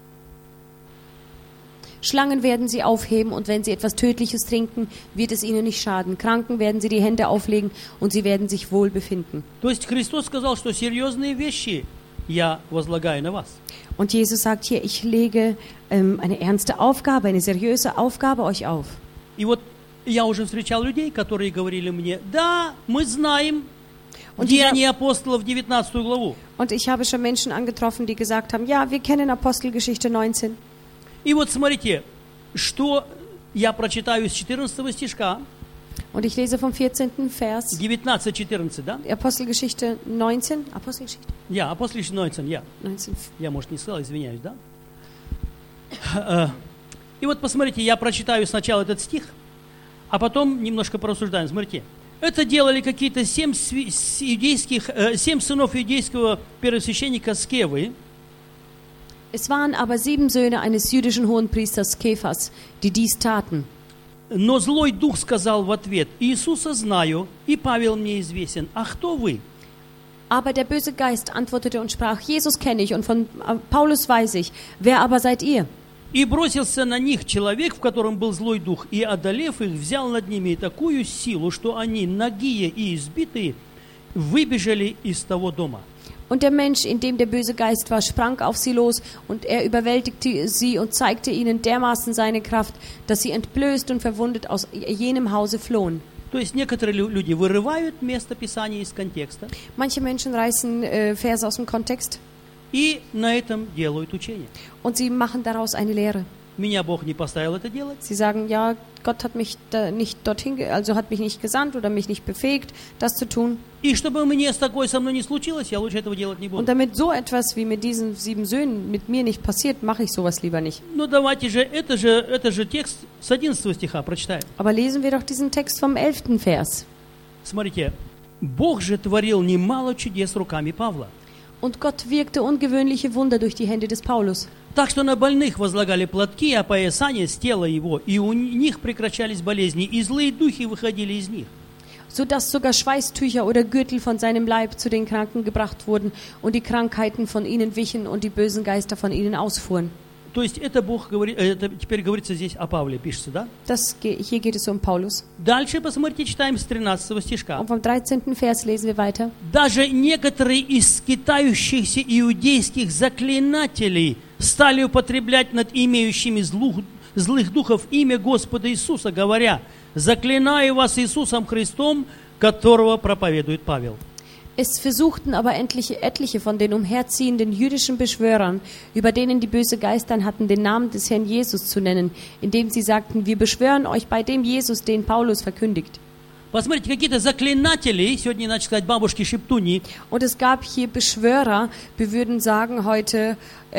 Schlangen werden sie aufheben und wenn sie etwas Tödliches trinken, wird es ihnen nicht schaden. Kranken werden sie die Hände auflegen und sie werden sich wohl befinden. То есть Христос сказал, что серьезные вещи я возлагаю на вас. Und Jesus sagt hier, ich lege eine ernste Aufgabe, eine seriöse Aufgabe euch auf. И вот я уже встречал людей, которые говорили мне: да, мы знаем Деяния апостолов 19 главу. Und ich habe schon Menschen angetroffen, die gesagt haben, ja, wir kennen Apostelgeschichte 19. И вот смотрите, что я прочитаю с 14 стишка, Und ich lese vom 14. Vers, 19-14, да? Apostelgeschichte 19. Apostelgeschichte Я, Apostelgeschichte 19, я. 19. Я, может, не сказал, извиняюсь, да? И вот посмотрите, я прочитаю сначала этот стих, а потом немножко порассуждаем. Смотрите, это делали какие-то 7 сынов иудейского первосвященника Скевы. Es waren aber 7 Söhne eines jüdischen Hohenpriesters Kephas, die dies taten. Но злой дух сказал в ответ: Иисуса знаю, и Павел мне известен. А кто вы? Aber der böse Geist antwortete und sprach, Jesus kenne ich und von Paulus weiß ich. Wer aber seid ihr? И бросился на них человек, в котором был злой дух, и, одолев их, взял над ними такую силу, что они, нагие и избитые, выбежали из того дома. Und der Mensch, in dem der böse Geist war, sprang auf sie los, und er überwältigte sie und zeigte ihnen dermaßen seine Kraft, dass sie entblößt und verwundet aus jenem Hause flohen. То есть некоторые люди вырывают место Писания из контекста Manche Menschen reißen Verse aus dem Kontext и на этом делают учение. und sie machen daraus eine Lehre. Меня Бог не поставил это делать. Sie sagen, ja, Gott hat mich da nicht dorthin, also hat mich nicht gesandt oder mich nicht befähigt, das zu tun. И чтобы мне такое со мной не случилось, я лучше этого делать не буду. Und damit so etwas wie mit diesen 7 Söhnen mit mir nicht passiert, mache ich sowas lieber nicht. Ну давайте же, это же текст с 11 стиха прочитаем. Aber lesen wir doch diesen Text vom 11. Vers. Смотрите, Бог же творил немало чудес руками Павла. Und Gott wirkte ungewöhnliche Wunder durch die Hände des Paulus. Так что на больных возлагали платки, опоясания с тела его, и у них прекращались болезни, и злые духи выходили из них. Sodass sogar Schweißtücher oder Gürtel von seinem Leib zu den Kranken gebracht wurden und die Krankheiten von ihnen wichen und die bösen Geister von ihnen ausfuhren. То есть это Бог говорит, это теперь говорится здесь о Павле, пишется, да? Hier geht es um Paulus. Дальше, посмотрите, читаем с 13 стишка. Und vom 13. Vers lesen wir weiter. Даже некоторые из скитающихся иудейских заклинателей стали употреблять над имеющими злых духов имя Господа Иисуса, говоря: «Заклинаю вас Иисусом Христом, которого проповедует Павел». Es versuchten aber etliche von den umherziehenden jüdischen Beschwörern, über denen die böse Geistern hatten, den Namen des Herrn Jesus zu nennen, indem sie sagten, wir beschwören euch bei dem Jesus, den Paulus verkündigt. Посмотрите, какие-то заклинатели, сегодня иначе сказать бабушки-шептуни. Und es gab hier Beschwörer, wir würden sagen heute,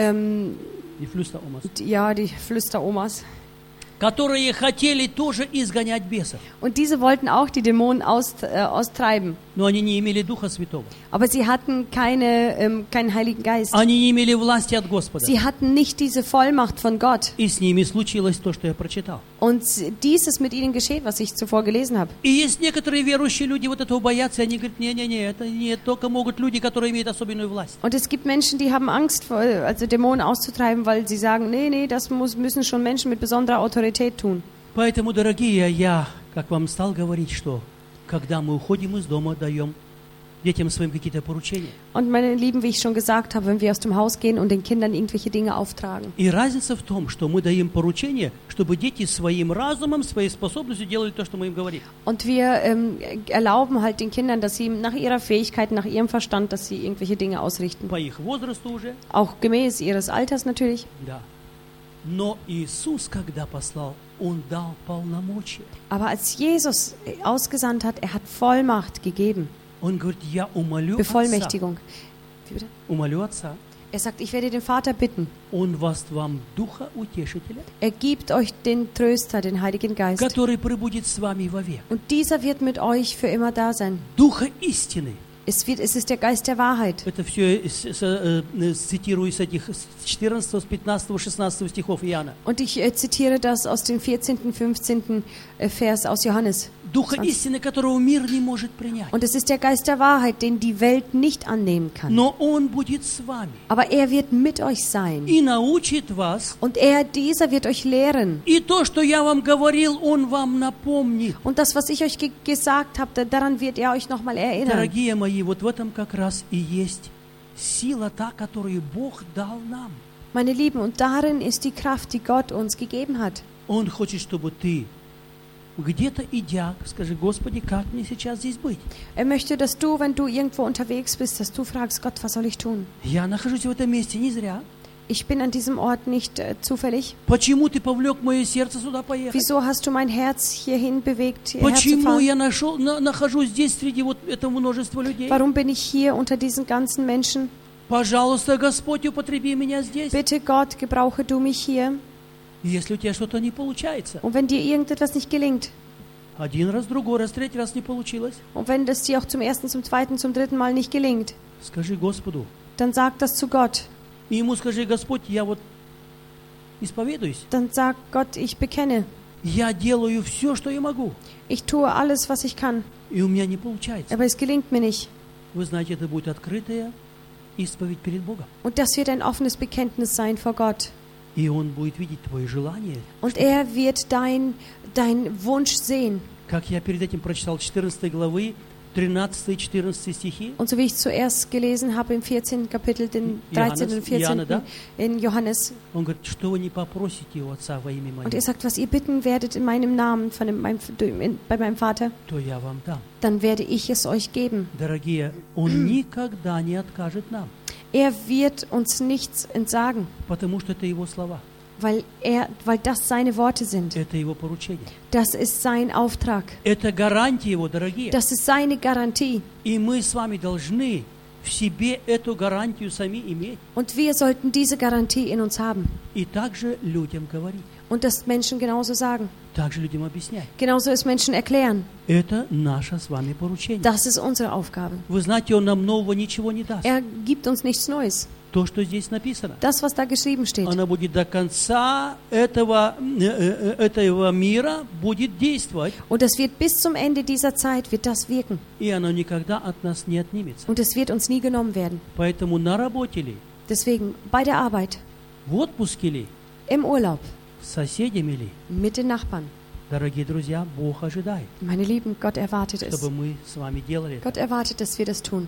Die Flüsteromas. ja, die Flüsteromas. Которые хотели тоже изгонять бесов. Und diese wollten auch die Dämonen austreiben. Но они не имели Духа Святого. Aber sie hatten keinen Heiligen Geist. Они не имели власти от Господа. Sie hatten nicht diese Vollmacht von Gott. И с ними случилось то, что я прочитал. Und dies ist mit ihnen geschehen, was ich zuvor gelesen habe. И есть некоторые верующие люди вот этого боятся, и они говорят, не-не-не, это не только могут люди, которые имеют особенную власть. Und es gibt Menschen, die haben Angst, also Dämonen auszutreiben, weil sie sagen, nee, das müssen schon Menschen mit besonderer Autorität tun. Поэтому, дорогие, я, как вам стал говорить, что когда мы уходим из дома, даем детям своим какие-то поручения. Und meine Lieben, wie ich schon gesagt habe, wenn wir aus dem Haus gehen und den Kindern irgendwelche Dinge auftragen. И разница в том, что мы даем поручения, чтобы дети своим разумом, своей способностью делали то, что мы им говорим. Und wir erlauben halt den Kindern, dass sie nach ihrer Fähigkeit, nach ihrem Verstand, dass sie irgendwelche Dinge ausrichten. По их возрасту уже. Auch gemäß ihres Alters natürlich. Да. Но Иисус, когда послал, Он дал полномочия. Aber als Jesus ausgesandt hat, er hat Vollmacht gegeben. Он говорит, я умолю Отца. Bevollmächtigung. Wie bitte? Умолю Отца. Er sagt, ich werde den Vater bitten. Он даст вам Духа Утешителя, Er gibt euch den Tröster, den Heiligen Geist. который пребудет с вами вовек. Und dieser wird mit euch für immer da sein. Духа истины. Es ist der Geist der Wahrheit. Это все цитирую с этих 14, 15, 16 стихов Иоанна. Und ich zitiere das aus dem 14., 15. Vers aus Johannes. Духа истины, которого мир не может принять. Und es ist der Geist der Wahrheit, den die Welt nicht annehmen kann. Но Он будет с вами. Aber er wird mit euch sein. И научит вас. Und dieser wird euch lehren. И то, что я вам говорил, Он вам напомнит. Und das, was ich euch gesagt habe, daran wird er euch nochmal erinnern. Дорогие мои, вот в этом как раз и есть сила та, которую Бог дал нам. Meine Lieben, und darin ist die Kraft, die Gott uns gegeben hat. Он хочет, чтобы ты где-то идя, скажи, Господи, как мне сейчас здесь быть? Er möchte, dass du, wenn du irgendwo unterwegs bist, dass du fragst, Gott, was soll ich tun? Я нахожусь в этом месте не зря. Ich bin an diesem Ort nicht zufällig. Почему ты повлек мое сердце сюда поехать? Wieso hast du mein Herz hierhin bewegt, hierher zu Почему fahren? я нахожусь здесь среди вот этого множества людей? Warum bin ich hier unter diesen ganzen Menschen? Пожалуйста, Господь, употреби меня здесь. Bitte Gott, gebrauche du mich hier. Если у тебя что-то не получается, Und wenn dir irgendetwas nicht gelingt, один раз, другой раз, третий раз не получилось, und wenn das dir auch zum ersten, zum zweiten, zum dritten Mal nicht gelingt, скажи Господу. dann sag das zu Gott. И ему скажи: Господь, я вот исповедуюсь. Dann sag Gott, ich bekenne. Я делаю все, что я могу. Ich tue alles, was ich kann, И у меня не получается. aber es gelingt mir nicht. Вы знаете, это будет открытая исповедь перед Богом. Und das wird ein offenes Bekenntnis sein vor Gott. И Он будет видеть твои желания. Und er wird dein Wunsch sehen. Как я перед этим прочитал 14 главы, 13 и 14 стихи. Und so wie ich zuerst gelesen habe im 14. Kapitel, den 13. und 14. in Johannes. Он говорит, что вы не попросите у Отца во имя Und er Мое, sagt, was ihr bitten werdet in meinem Namen bei meinem Vater, то я вам дам. dann werde ich es euch geben. Дорогие, Он никогда не откажет нам, Er wird uns nichts entsagen, потому что это Его слова, weil das seine Worte sind. это Его поручение. Das ist sein Auftrag. Это гарантия Его, дорогие. Das ist seine Garantie. И мы с вами должны в себе эту гарантию сами иметь. Und wir sollten diese Garantie in uns haben. И также людям говорить, Und das Menschen genauso sagen. также людям объяснять. Genauso es Menschen erklären. Это наше с вами поручение. Das ist unsere Aufgabe. Вы знаете, Он нам нового ничего не даст. Er gibt uns nichts Neues. То, что здесь написано, Das, was da geschrieben steht. оно будет до конца этого мира будет действовать, Und es wird bis zum Ende dieser Zeit wird das wirken. и оно никогда от нас не отнимется. Und es wird uns nie genommen werden. Поэтому на работе ли, Deswegen bei der Arbeit, в отпуске ли, im Urlaub, с соседями ли, mit den Nachbarn. дорогие друзья, Бог ожидает, Meine Lieben, Gott erwartet es. чтобы мы с вами делали это. Gott erwartet, dass wir das tun.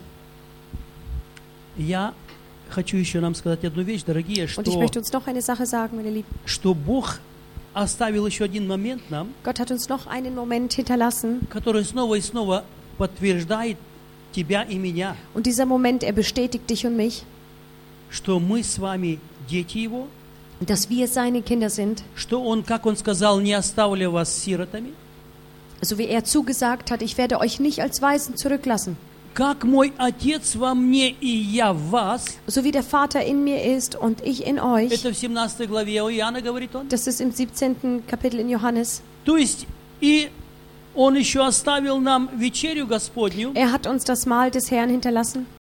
Я хочу еще нам сказать одну вещь, дорогие, Und ich möchte uns noch eine Sache sagen, meine Lieben. что Бог оставил еще один момент нам, Gott hat uns noch einen Moment hinterlassen. который снова и снова подтверждает тебя и меня, Und dieser Moment, er bestätigt dich und mich, что мы с вами дети Его, dass wir seine Kinder sind. что Он, как Он сказал, не оставлю вас сиротами, So wie er zugesagt hat, ich werde euch nicht als Waisen zurücklassen. как мой Отец во мне и я в вас. So wie der Vater in mir ist und ich in euch. Это в 17 главе Иоанна говорит Он. Das ist im 17. Kapitel in Johannes. То есть и Он еще оставил нам вечерю Господню, Er hat uns das Mahl des Herrn hinterlassen.